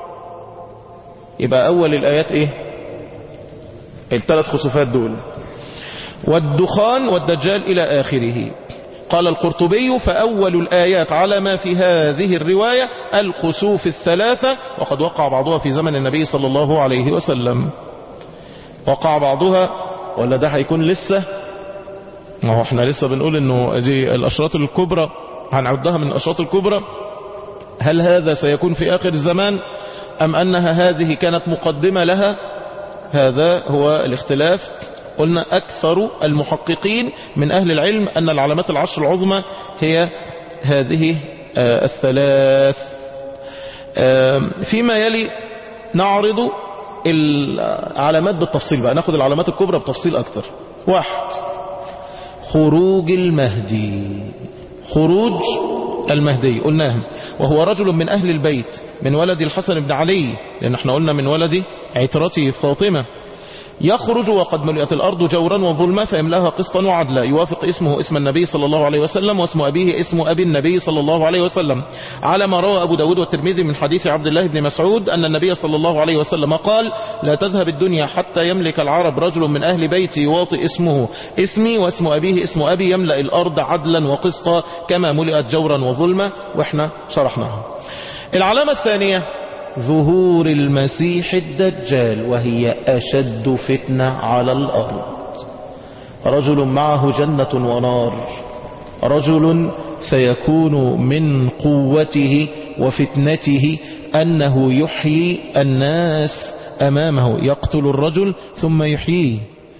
يبقى أول الآيات إيه؟ الثلاث خسوفات دول، والدخان والدجال إلى آخره. قال القرطبي فأول الآيات على ما في هذه الرواية الخسوف الثلاثة، وقد وقع بعضها في زمن النبي صلى الله عليه وسلم. وقع بعضها ولا ده هيكون لسه؟ ما هو احنا لسه بنقول انه دي الاشراط الكبرى هنعدها من الاشراط الكبرى. هل هذا سيكون في اخر الزمان ام انها هذه كانت مقدمة لها؟ هذا هو الاختلاف. قلنا اكثر المحققين من اهل العلم ان العلامات العشر العظمى هي هذه آه الثلاث. آه فيما يلي نعرض العلامات بالتفصيل بقى، ناخد العلامات الكبرى بتفصيل اكتر. واحد، خروج المهدي. خروج المهدي قلناها، وهو رجل من اهل البيت من ولد الحسن بن علي، لان احنا قلنا من ولد عترته فاطمة. يخرج وقد ملئت الأرض جورا وظلما فيملاها قسطا وعدلا، يوافق اسمه اسم النبي صلى الله عليه وسلم واسم أبيه اسم أبي النبي صلى الله عليه وسلم، على ما روى أبو داود والترمذي من حديث عبد الله بن مسعود أن النبي صلى الله عليه وسلم قال لا تذهب الدنيا حتى يملك العرب رجل من أهل بيتي يواطئ اسمه اسمي واسم أبيه اسم أبي يملأ الأرض عدلا وقسطا كما ملئت جورا وظلما، وإحنا شرحناها. العلامة الثانية ظهور المسيح الدجال، وهي أشد فتنة على الأرض. رجل معه جنة ونار، رجل سيكون من قوته وفتنته أنه يحيي الناس أمامه، يقتل الرجل ثم يحييه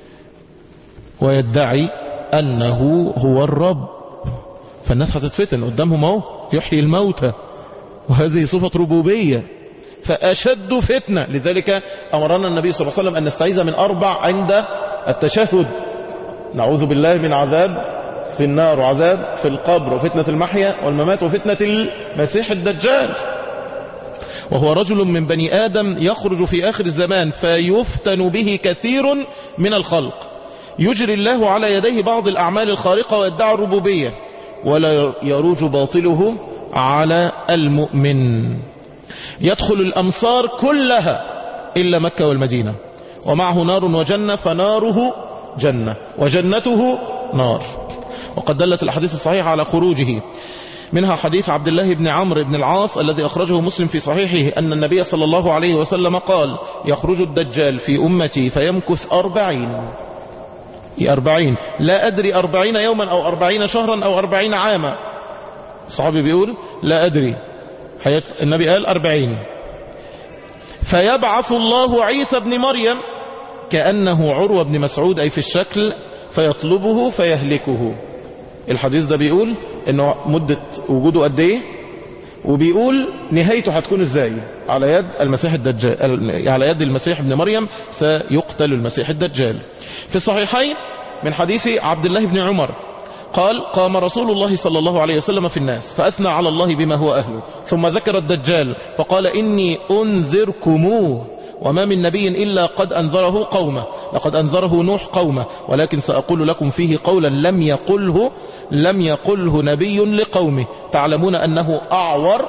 ويدعي أنه هو الرب، فالناس هتتفتن قدامهم اهو يحيي الموتى، وهذه صفة ربوبية. فأشد فتنة، لذلك أمرنا النبي صلى الله عليه وسلم أن نستعيذ من أربع عند التشهد: نعوذ بالله من عذاب في النار وعذاب في القبر وفتنة المحيا والممات وفتنة المسيح الدجال. وهو رجل من بني آدم يخرج في آخر الزمان فيفتن به كثير من الخلق، يجري الله على يديه بعض الأعمال الخارقة ويدعي الربوبية، ولا يروج باطله على المؤمن. يدخل الأمصار كلها إلا مكة والمدينة، ومعه نار وجنة، فناره جنة وجنته نار. وقد دلت الأحاديث الصحيحة على خروجه، منها حديث عبد الله بن عمرو بن العاص الذي أخرجه مسلم في صحيحه أن النبي صلى الله عليه وسلم قال: يخرج الدجال في أمتي فيمكث أربعين أربعين لا أدري أربعين يوما أو أربعين شهرا أو أربعين عاما. الصحابي بيقول لا أدري، حياة النبي قال أربعين. فيبعث الله عيسى بن مريم كأنه عروة بن مسعود أي في الشكل، فيطلبه فيهلكه. الحديث ده بيقول انه مدة وجوده قد ايه؟ وبيقول نهايته هتكون ازاي؟ على يد المسيح الدجال، على يد المسيح ابن مريم سيقتل المسيح الدجال. في الصحيحين من حديث عبد الله بن عمر قال قام رسول الله صلى الله عليه وسلم في الناس فأثنى على الله بما هو أهله، ثم ذكر الدجال فقال إني أنذركموه وما من نبي إلا قد أنذره قومه، لقد أنذره نوح قومه، ولكن سأقول لكم فيه قولا لم يقله لم يقله نبي لقومه، تعلمون أنه أعور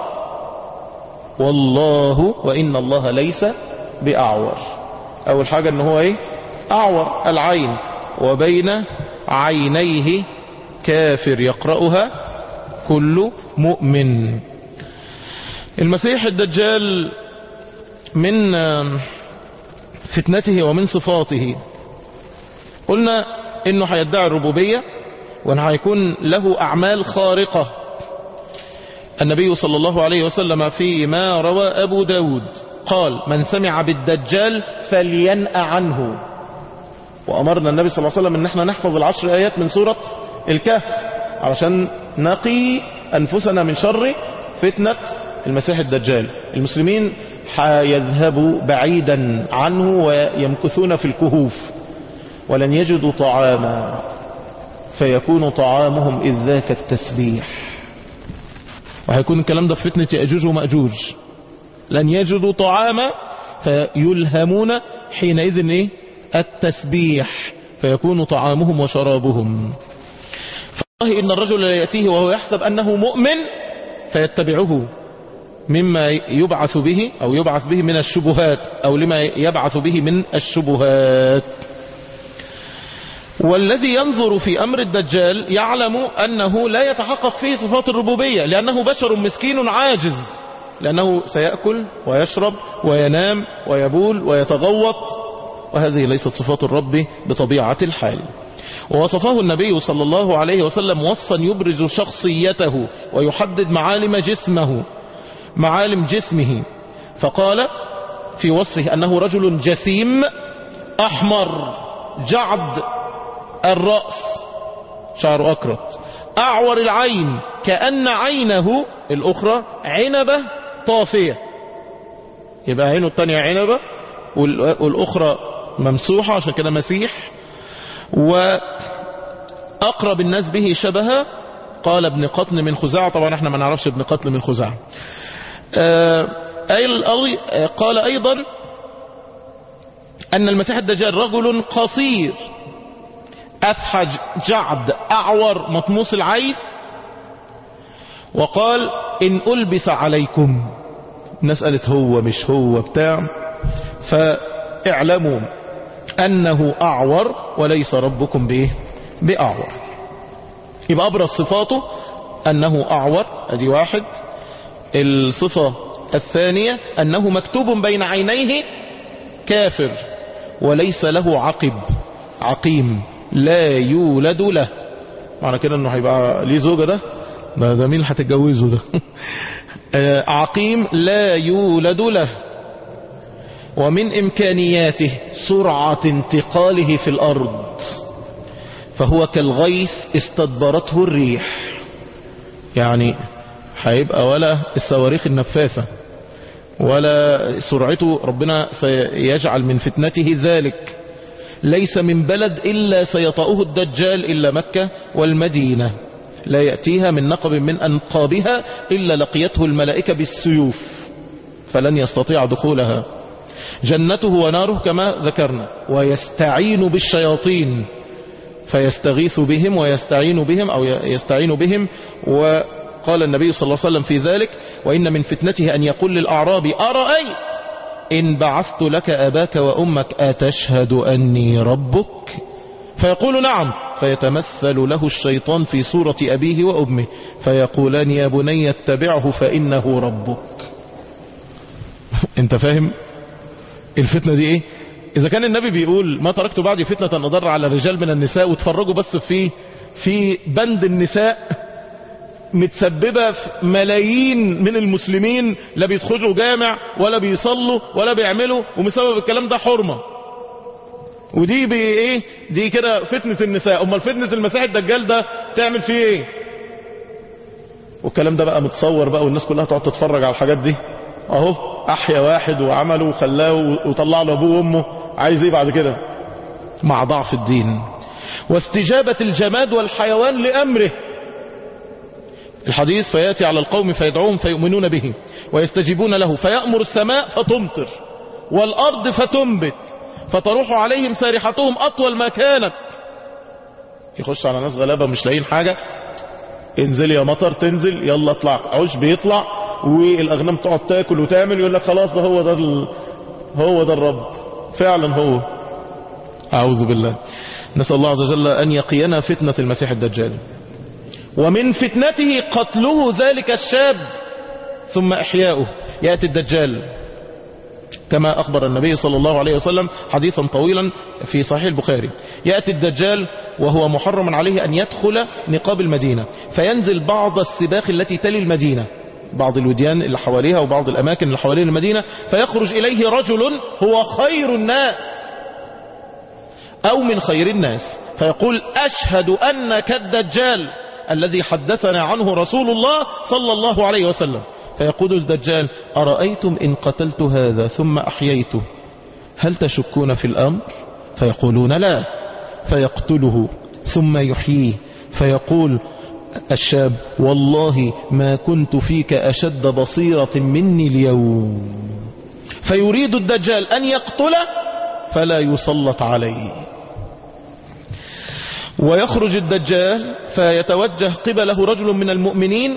والله وإن الله ليس بأعور. أول حاجة أنه هو إيه؟ أعور العين، وبين عينيه كافر يقرأها كل مؤمن. المسيح الدجال من فتنته ومن صفاته قلنا انه هيدعي الربوبية وانه هيكون له اعمال خارقة. النبي صلى الله عليه وسلم فيما روى ابو داود قال من سمع بالدجال فلينأ عنه، وامرنا النبي صلى الله عليه وسلم ان احنا نحفظ العشر ايات من سورة الكهف علشان نقي انفسنا من شر فتنة المسيح الدجال. المسلمين حيذهبوا بعيدا عنه ويمكثون في الكهوف ولن يجدوا طعاما فيكون طعامهم إذ ذاك التسبيح، وهيكون الكلام ده في فتنة يأجوج ومأجوج. لن يجدوا طعاما فيلهمون حينئذ إيه؟ التسبيح فيكون طعامهم وشرابهم. فالله إن الرجل يأتيه وهو يحسب أنه مؤمن فيتبعه مما يبعث به أو يبعث به من الشبهات أو لما يبعث به من الشبهات. والذي ينظر في أمر الدجال يعلم أنه لا يتحقق فيه صفات الربوبية، لأنه بشر مسكين عاجز، لأنه سيأكل ويشرب وينام ويبول ويتغوط، وهذه ليست صفات الرب بطبيعة الحال. ووصفه النبي صلى الله عليه وسلم وصفا يبرز شخصيته ويحدد معالم جسمه معالم جسمه، فقال في وصفه أنه رجل جسيم أحمر جعد الرأس شعر أكرت، أعور العين كأن عينه الأخرى عنبة طافية، يبقى عينه الثانية عنبة والأخرى ممسوحة عشان كده مسيح. وأقرب الناس به شبها قال ابن قطن من خزاعة، طبعا احنا ما نعرفش ابن قطن من خزاعة. قال أيضا أن المسيح الدجال رجل قصير أفحج جعد أعور مطموس العين. وقال إن ألبس عليكم، الناس قالت هو مش هو بتاع، فاعلموا أنه أعور وليس ربكم بإيه بأعور. يبقى أبرز صفاته أنه أعور، أدي واحد. الصفة الثانية أنه مكتوب بين عينيه كافر وليس له عقب عقيم لا يولد له. معنى كده أنه هيبقى ليه زوجة، ده ده, ده مين اللي هتتجوزه ده عقيم لا يولد له. ومن إمكانياته سرعة انتقاله في الأرض، فهو كالغيث استدبرته الريح، يعني هيبقى ولا الصواريخ النفاثة ولا سرعته، ربنا سيجعل من فتنته ذلك. ليس من بلد إلا سيطأه الدجال إلا مكة والمدينة، لا يأتيها من نقب من أنقابها إلا لقيته الملائكة بالسيوف فلن يستطيع دخولها. جنته وناره كما ذكرنا، ويستعين بالشياطين فيستغيث بهم ويستعين بهم أو يستعين بهم. وقال النبي صلى الله عليه وسلم في ذلك وإن من فتنته أن يقول للأعرابي أرأيت إن بعثت لك أباك وأمك أتشهد أني ربك؟ فيقول نعم، فيتمثل له الشيطان في صورة أبيه وأمه فيقولان يا بني اتبعه فإنه ربك. انت فاهم الفتنة دي ايه؟ اذا كان النبي بيقول ما تركت بعدي فتنة أضر على الرجال من النساء، وتفرجوا بس في في بند النساء متسببة في ملايين من المسلمين لا بيدخلوا جامع ولا بيصلوا ولا بيعملوا، ومسبب الكلام ده حرمة. ودي بي ايه دي كده فتنة النساء. امال فتنة المسيح الدجال ده تعمل فيه ايه؟ والكلام ده بقى متصور بقى والناس كلها تقعد تتفرج على الحاجات دي. اهو احيا واحد وعمله وخلاه وطلع له ابوه وامه، عايز ايه بعد كده؟ مع ضعف الدين واستجابة الجماد والحيوان لأمره. الحديث فياتي على القوم فيدعوهم فيؤمنون به ويستجيبون له فيأمر السماء فتمطر والأرض فتنبت فتروح عليهم سارحتهم أطول ما كانت. يخش على ناس غلابة مش لاقيين حاجة، انزل يا مطر، تنزل يلا اطلع عش، بيطلع والأغنام تقعد تاكل وتعمل، يقول لك خلاص ده هو ده ال... هو ده الرب فعلا هو. أعوذ بالله. نسأل الله عز وجل أن يقينا فتنة المسيح الدجال. ومن فتنته قتله ذلك الشاب ثم إحياؤه. يأتي الدجال كما أخبر النبي صلى الله عليه وسلم حديثا طويلا في صحيح البخاري. يأتي الدجال وهو محرم عليه أن يدخل نقاب المدينة، فينزل بعض السباق التي تلي المدينة، بعض الوديان اللي حواليها وبعض الأماكن اللي حوالين المدينة، فيخرج إليه رجل هو خير الناس أو من خير الناس فيقول أشهد أنك الدجال الذي حدثنا عنه رسول الله صلى الله عليه وسلم. فيقول الدجال أرأيتم إن قتلت هذا ثم أحييته هل تشكون في الأمر؟ فيقولون لا. فيقتله ثم يحييه فيقول الشاب والله ما كنت فيك أشد بصيرة مني اليوم. فيريد الدجال أن يقتله فلا يسلط عليه. ويخرج الدجال فيتوجه قبله رجل من المؤمنين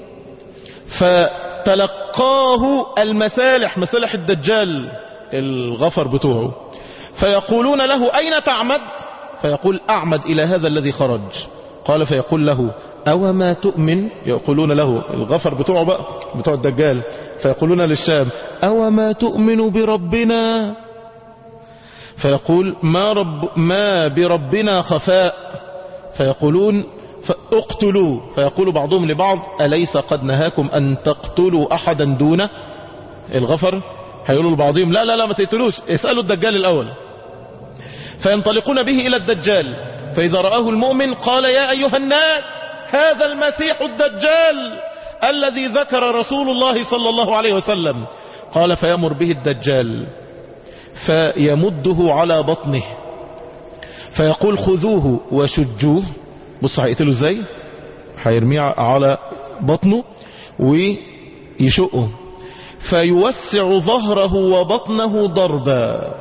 فتلقاه المسالح، مسالح الدجال الغفر بتوعه، فيقولون له أين تعمد؟ فيقول أعمد إلى هذا الذي خرج. قال فيقول له أو ما تؤمن؟ يقولون له الغفر بتوعه بقى بتوع الدجال، فيقولون للشام أو ما تؤمن بربنا؟ فيقول ما, رب ما بربنا خفاء. فيقولون فاقتلوا. فيقول بعضهم لبعض أليس قد نهاكم أن تقتلوا أحدا دونه؟ الغفر هيقولوا لبعضهم لا لا لا ما تقتلوش، اسألوا الدجال الأول. فينطلقون به إلى الدجال، فإذا رآه المؤمن قال يا أيها الناس هذا المسيح الدجال الذي ذكر رسول الله صلى الله عليه وسلم. قال فيمر به الدجال فيمده على بطنه فيقول خذوه وشجوه. بص هيقتله ازاي، هيرميه على بطنه ويشقه فيوسع ظهره وبطنه ضربا.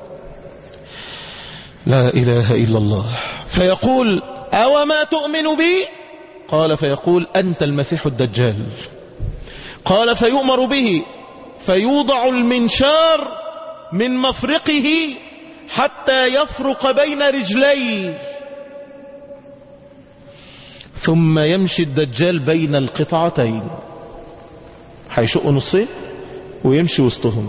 لا إله إلا الله. فيقول أو ما تؤمن بي؟ قال فيقول أنت المسيح الدجال. قال فيؤمر به فيوضع المنشار من مفرقه حتى يفرق بين رجليه، ثم يمشي الدجال بين القطعتين، هيشق نصين ويمشي وسطهم،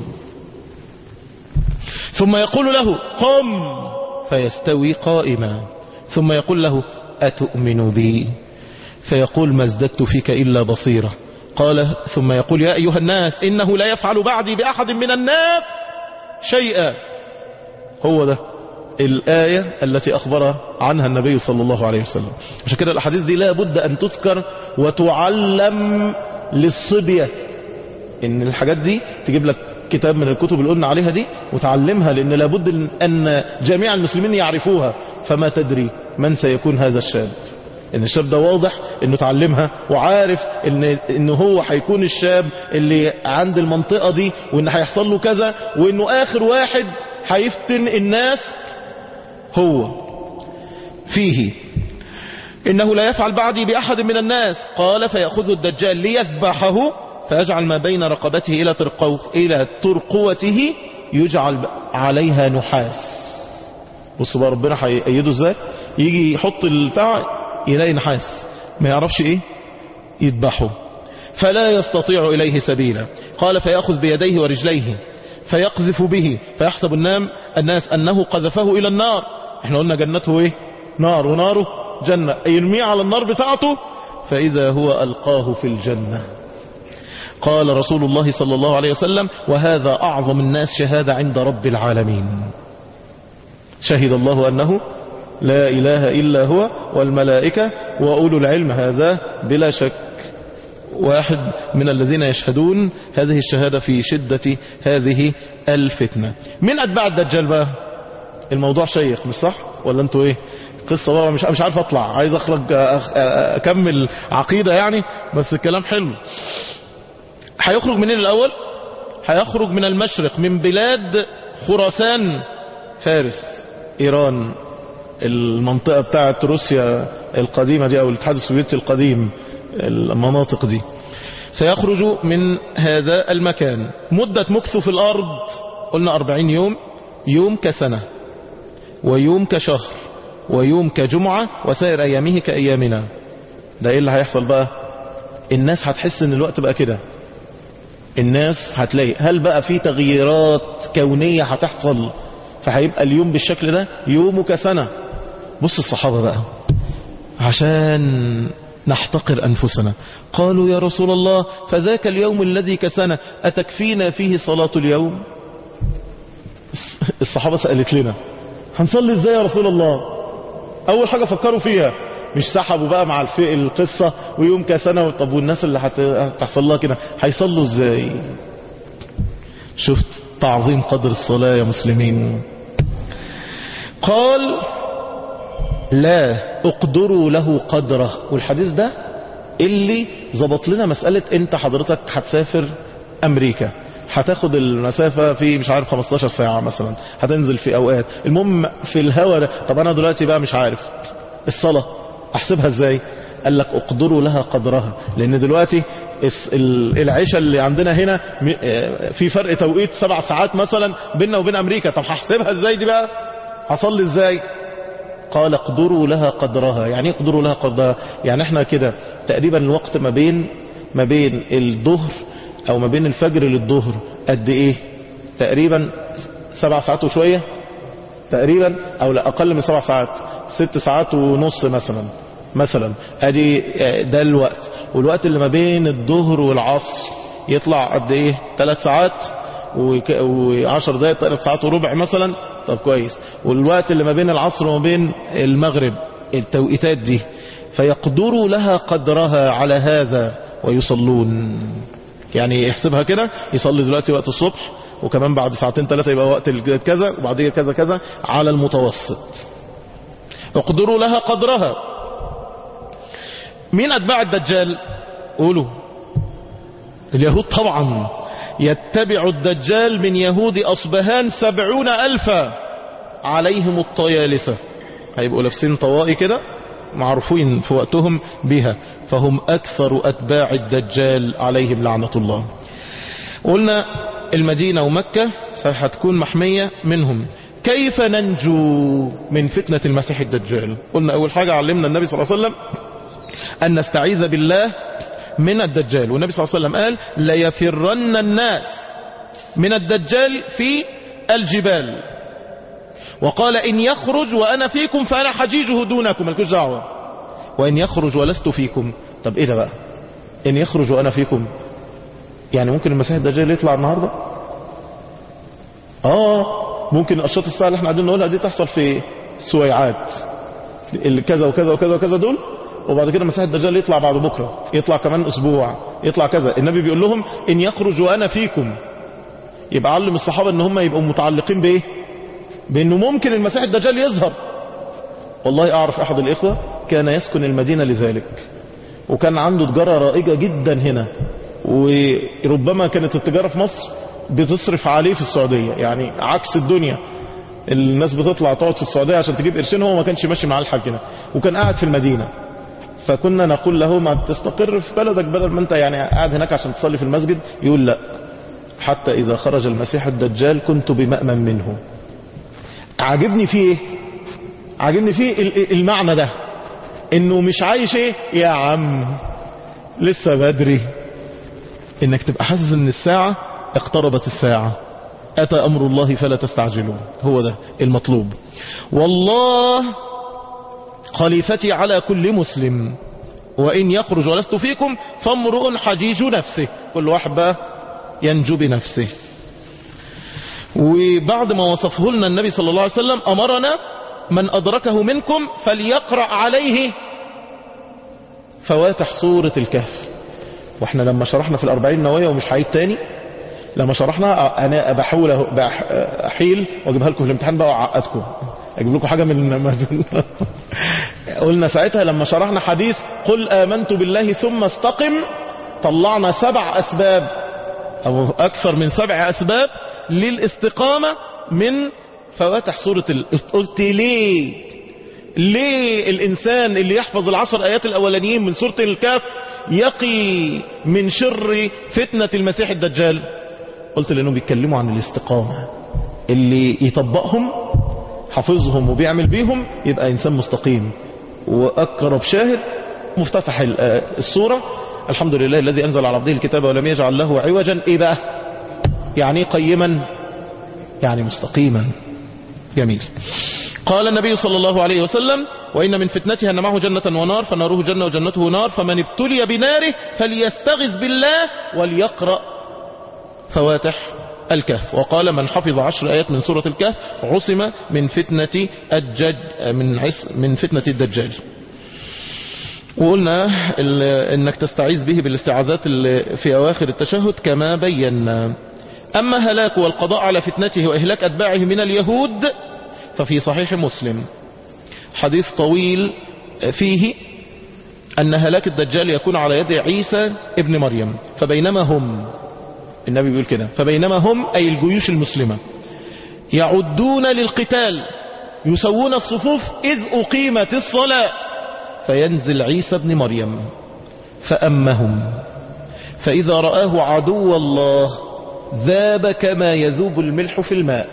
ثم يقول له قم فيستوي قائما، ثم يقول له أتؤمن بي؟ فيقول ما ازددت فيك إلا بصيرة. قال ثم يقول يا أيها الناس إنه لا يفعل بعدي بأحد من الناس شيئا. هو ده الآية التي أخبر عنها النبي صلى الله عليه وسلم. عشان كده الأحاديث دي لا بد أن تذكر وتعلم للصبية، إن الحاجات دي تجيب لك كتاب من الكتب اللي قلنا عليها دي وتعلمها، لأن لابد أن جميع المسلمين يعرفوها. فما تدري من سيكون هذا الشاب، ان الشاب ده واضح انه تعلمها وعارف ان انه هو هيكون الشاب اللي عند المنطقة دي، وان هيحصل له كذا، وانه اخر واحد هيفتن الناس هو فيه. انه لا يفعل بعدي باحد من الناس. قال فيأخذ الدجال ليذبحه فيجعل ما بين رقبته الى ترقو الى ترقوته يجعل عليها نحاس. بصوا بقى ربنا هيأيده ازاي، يجي يحط البتاع يلاقي نحاس ما يعرفش ايه يذبحه، فلا يستطيع اليه سبيلا. قال فيأخذ بيديه ورجليه فيقذف به فيحسب النام الناس انه قذفه الى النار. احنا قلنا جنته ايه نار وناره جنة، يرميه على النار بتاعته فاذا هو القاه في الجنة. قال رسول الله صلى الله عليه وسلم وهذا اعظم الناس شهادة عند رب العالمين. شهد الله أنه لا إله إلا هو والملائكة وأولو العلم، هذا بلا شك. واحد من الذين يشهدون هذه الشهادة في شدة هذه الفتنة. من أتباع الدجال بقى؟ الموضوع شيق مش صح ولا انتوا ايه؟ قصة بقى مش مش عارف اطلع، عايز اخرج اكمل عقيدة يعني، بس الكلام حلو. هيخرج منين الاول؟ هيخرج من المشرق، من بلاد خراسان، فارس، ايران، المنطقة بتاعت روسيا القديمة دي او الاتحاد السوفيتي القديم، المناطق دي. سيخرج من هذا المكان. مدة مكثه في الارض قلنا أربعين يوم، يوم كسنة ويوم كشهر ويوم كجمعة وسائر ايامه كايامنا. ده ايه اللي هيحصل بقى؟ الناس هتحس ان الوقت بقى كده، الناس هتلاقي هل بقى في تغييرات كونية هتحصل، فهيبقى اليوم بالشكل ده يومه كسنة. بص الصحابة بقى عشان نحتقر أنفسنا قالوا يا رسول الله فذاك اليوم الذي كسنة أتكفينا فيه صلاة اليوم؟ الصحابة سألت لنا هنصلي ازاي يا رسول الله؟ أول حاجة فكروا فيها، مش سحبوا بقى مع القصة ويوم كسنة. طب والناس اللي هتحصل لها كده هيصلوا ازاي؟ شفت تعظيم قدر الصلاة يا مسلمين. قال لا اقدروا له قدره. والحديث ده اللي ظبط لنا مسألة انت حضرتك هتسافر امريكا، هتاخد المسافة في مش عارف خمستاشر ساعة مثلا، هتنزل في اوقات، المهم في الهوا ده. طب انا دلوقتي بقى مش عارف الصلاة احسبها ازاي؟ قال لك اقدروا لها قدرها، لان دلوقتي العيشة اللي عندنا هنا في فرق توقيت سبع ساعات مثلا بيننا وبين امريكا. طب هحسبها ازاي دي بقى؟ هصلي ازاي؟ قال اقدروا لها قدرها. يعني اقدروا لها قدرها يعني احنا كده تقريبا الوقت ما بين ما بين الظهر او ما بين الفجر للظهر قد ايه؟ تقريبا سبع ساعات وشوية تقريبا، او لا اقل من سبع ساعات، ست ساعات ونص مثلا مثلا ادي ده الوقت. والوقت اللي ما بين الظهر والعصر يطلع قد ايه؟ ثلاث ساعات وعشر دقائق، ثلاث ساعات وربع مثلا. طب كويس. والوقت اللي ما بين العصر وما بين المغرب، التوقيتات دي فيقدروا لها قدرها على هذا ويصلون. يعني يحسبها كده، يصلي دلوقتي وقت الصبح وكمان بعد ساعتين ثلاثة يبقى وقت كذا وبعدين كذا كذا على المتوسط. اقدروا لها قدرها. مين أتباع الدجال؟ قولوا اليهود طبعا. يتبع الدجال من يهود أصبهان سبعون ألفا عليهم الطيالسة، هيبقوا لابسين طوائي كده معروفين في وقتهم بها، فهم أكثر أتباع الدجال عليهم لعنة الله. قلنا المدينة ومكة هتكون محمية منهم. كيف ننجو من فتنة المسيح الدجال؟ قلنا أول حاجة علمنا النبي صلى الله عليه وسلم أن نستعيذ بالله من الدجال. والنبي صلى الله عليه وسلم قال ليفرن الناس من الدجال في الجبال، وقال إن يخرج وأنا فيكم فأنا حجيجه دونكم، مالكوش دعوة. وإن يخرج ولست فيكم. طب إيه ده بقى إن يخرج وأنا فيكم؟ يعني ممكن المسيح الدجال يطلع النهاردة؟ آه ممكن الأشراط الساعة اللي احنا قاعدين نقولها دي تحصل في سويعات كذا وكذا وكذا وكذا دول، وبعد كده المسيح الدجال يطلع بعد بكرة، يطلع كمان أسبوع، يطلع كذا. النبي بيقول لهم إن يخرج وأنا فيكم. يبقى علم الصحابة ان هم يبقوا متعلقين بايه؟ بانه ممكن المسيح الدجال يظهر. والله اعرف احد الاخوة كان يسكن المدينة لذلك، وكان عنده تجارة رائجة جدا هنا، وربما كانت التجارة في مصر بتصرف عليه في السعودية، يعني عكس الدنيا. الناس بتطلع تقعد في السعودية عشان تجيب قرشين، هو ما كانش ماشي مع الحاج هنا، وكان قاعد في المدينة. فكنا نقول له ما تستقر في بلدك بدل ما انت يعني قاعد هناك عشان تصلي في المسجد. يقول لا، حتى إذا خرج المسيح الدجال كنت بمأمن منه. عاجبني فيه ايه؟ عاجبني فيه المعنى ده، انه مش عايش ايه يا عم لسه بدري، انك تبقى حاسس ان الساعة اقتربت، الساعة اتى امر الله فلا تستعجلون. هو ده المطلوب. والله خليفتي على كل مسلم، وان يخرج ولست فيكم فامرؤ حجيج نفسه. كل واحد بقى ينجو بنفسه. وبعد ما وصفه لنا النبي صلى الله عليه وسلم أمرنا من أدركه منكم فليقرأ عليه فواتح سورة الكهف. واحنا لما شرحنا في الأربعين نوايا ومش هعيد تاني، لما شرحنا انا بحاول احيل واجيبها لكم في الامتحان بقى واعقدكم، اجيب لكم حاجة من قلنا ساعتها لما شرحنا حديث قل آمنت بالله ثم استقم، طلعنا سبع أسباب أو أكثر من سبع أسباب للاستقامة من فواتح سورة ال... قلت ليه ليه الإنسان اللي يحفظ العشر آيات الأولانيين من سورة الكهف يقي من شر فتنة المسيح الدجال؟ قلت لأنهم بيتكلموا عن الاستقامة، اللي يطبقهم حافظهم وبيعمل بيهم يبقى إنسان مستقيم. وأقرب شاهد مفتتح السورة الحمد لله الذي أنزل على عبده الكتاب ولم يجعل له عوجا. إيه بقى يعني قيما؟ يعني مستقيما. جميل. قال النبي صلى الله عليه وسلم وإن من فتنتها أن معه جنة ونار فناره جنة وجنته نار، فمن ابتلي بناره فليستغذ بالله وليقرأ فواتح الكهف. وقال من حفظ عشر آيات من سورة الكهف عصم من فتنة الجج من من فتنة الدجال. وقلنا انك تستعيذ به بالاستعاذات في اواخر التشهد كما بينا. اما هلاك والقضاء على فتنته واهلاك اتباعه من اليهود ففي صحيح مسلم حديث طويل فيه ان هلاك الدجال يكون على يد عيسى ابن مريم. فبينما هم، النبي بيقول كده، فبينما هم أي الجيوش المسلمة يعدون للقتال يسوون الصفوف إذ أقيمت الصلاة فينزل عيسى ابن مريم فأمهم، فإذا رآه عدو الله ذاب كما يذوب الملح في الماء،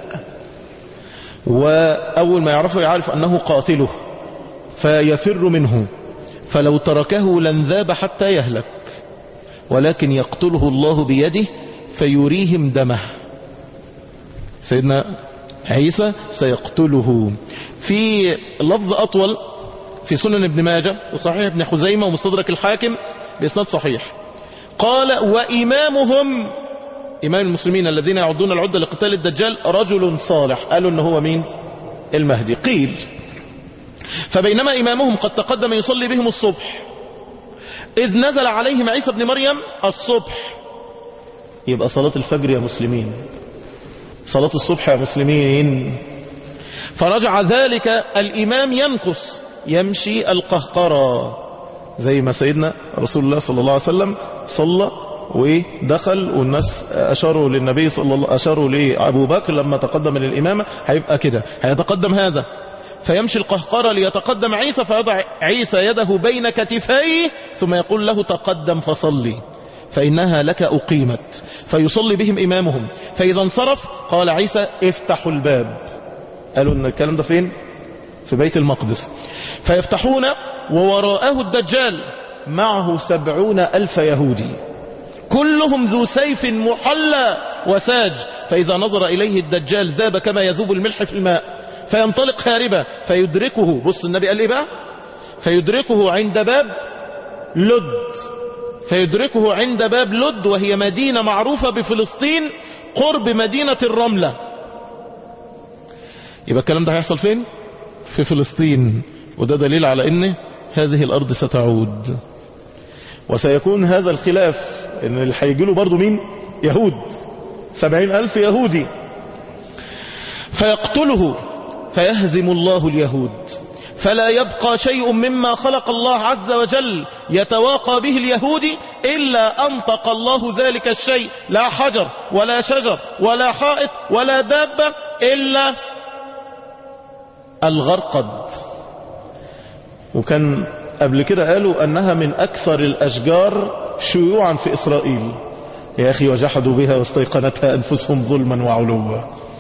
وأول ما يعرفه يعرف أنه قاتله فيفر منه، فلو تركه لن ذاب حتى يهلك، ولكن يقتله الله بيده فيريهم دمه. سيدنا عيسى سيقتله. في لفظ أطول في سنن ابن ماجه وصحيح ابن خزيمة ومستدرك الحاكم بإسناد صحيح قال وإمامهم، إمام المسلمين الذين يعدون العدة لقتال الدجال، رجل صالح. قالوا إنه هو مين؟ المهدي. قيل فبينما إمامهم قد تقدم يصلي بهم الصبح إذ نزل عليهم عيسى ابن مريم الصبح. يبقى صلاة الفجر يا مسلمين، صلاة الصبح يا مسلمين. فرجع ذلك الإمام ينقص يمشي القهقرة، زي ما سيدنا رسول الله صلى الله عليه وسلم صلى ودخل والناس أشاروا للنبي صلى الله أشاروا لأبو بكر لما تقدم للإمامة، هيبقى كده هيتقدم هذا فيمشي القهقرة ليتقدم عيسى، فيضع عيسى يده بين كتفيه ثم يقول له تقدم فصلي فإنها لك أقيمت، فيصلي بهم إمامهم. فإذا انصرف قال عيسى افتحوا الباب. قالوا ان الكلام ده فين؟ في بيت المقدس. فيفتحون ووراءه الدجال معه سبعون ألف يهودي كلهم ذو سيف محلى وساج، فإذا نظر إليه الدجال ذاب كما يذوب الملح في الماء، فينطلق هاربا فيدركه. بص النبي قال ايه بقى؟ فيدركه عند باب لد، فيدركه عند باب لد وهي مدينة معروفة بفلسطين قرب مدينة الرملة. يبقى الكلام ده هيحصل فين؟ في فلسطين. وده دليل على ان هذه الارض ستعود، وسيكون هذا الخلاف ان اللي هيجيله برضو مين؟ يهود، سبعين الف يهودي. فيقتله فيهزم الله اليهود فلا يبقى شيء مما خلق الله عز وجل يتواقى به اليهودي إلا أنطق الله ذلك الشيء، لا حجر ولا شجر ولا حائط ولا دابة إلا الغرقد. وكان قبل كده قالوا أنها من أكثر الأشجار شيوعا في إسرائيل. يا أخي وجحدوا بها واستيقنتها أنفسهم ظلما وعلوا.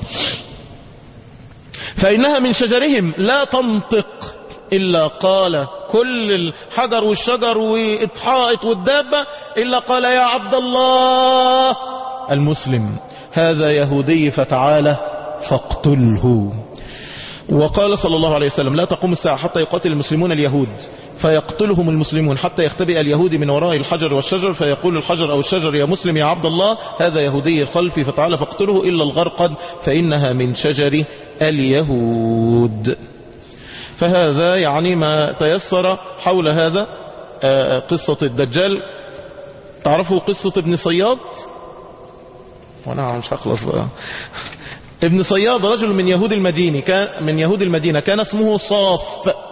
فإنها من شجرهم لا تنطق إلا قال كل الحجر والشجر والحائط والدابة إلا قال يا عبد الله المسلم هذا يهودي فتعالى فاقتله. وقال صلى الله عليه وسلم لا تقوم الساعة حتى يقاتل المسلمون اليهود فيقتلهم المسلمون حتى يختبئ اليهودي من وراء الحجر والشجر، فيقول الحجر أو الشجر يا مسلم يا عبد الله هذا يهودي خلفي فتعالى فاقتله إلا الغرقد فإنها من شجر اليهود. فهذا يعني ما تيسر حول هذا قصة الدجال تعرفوا قصة ابن صياد؟ وانا مش هخلص بقى. ابن صياد رجل من يهود المدينة كان من يهود المدينة كان اسمه صاف.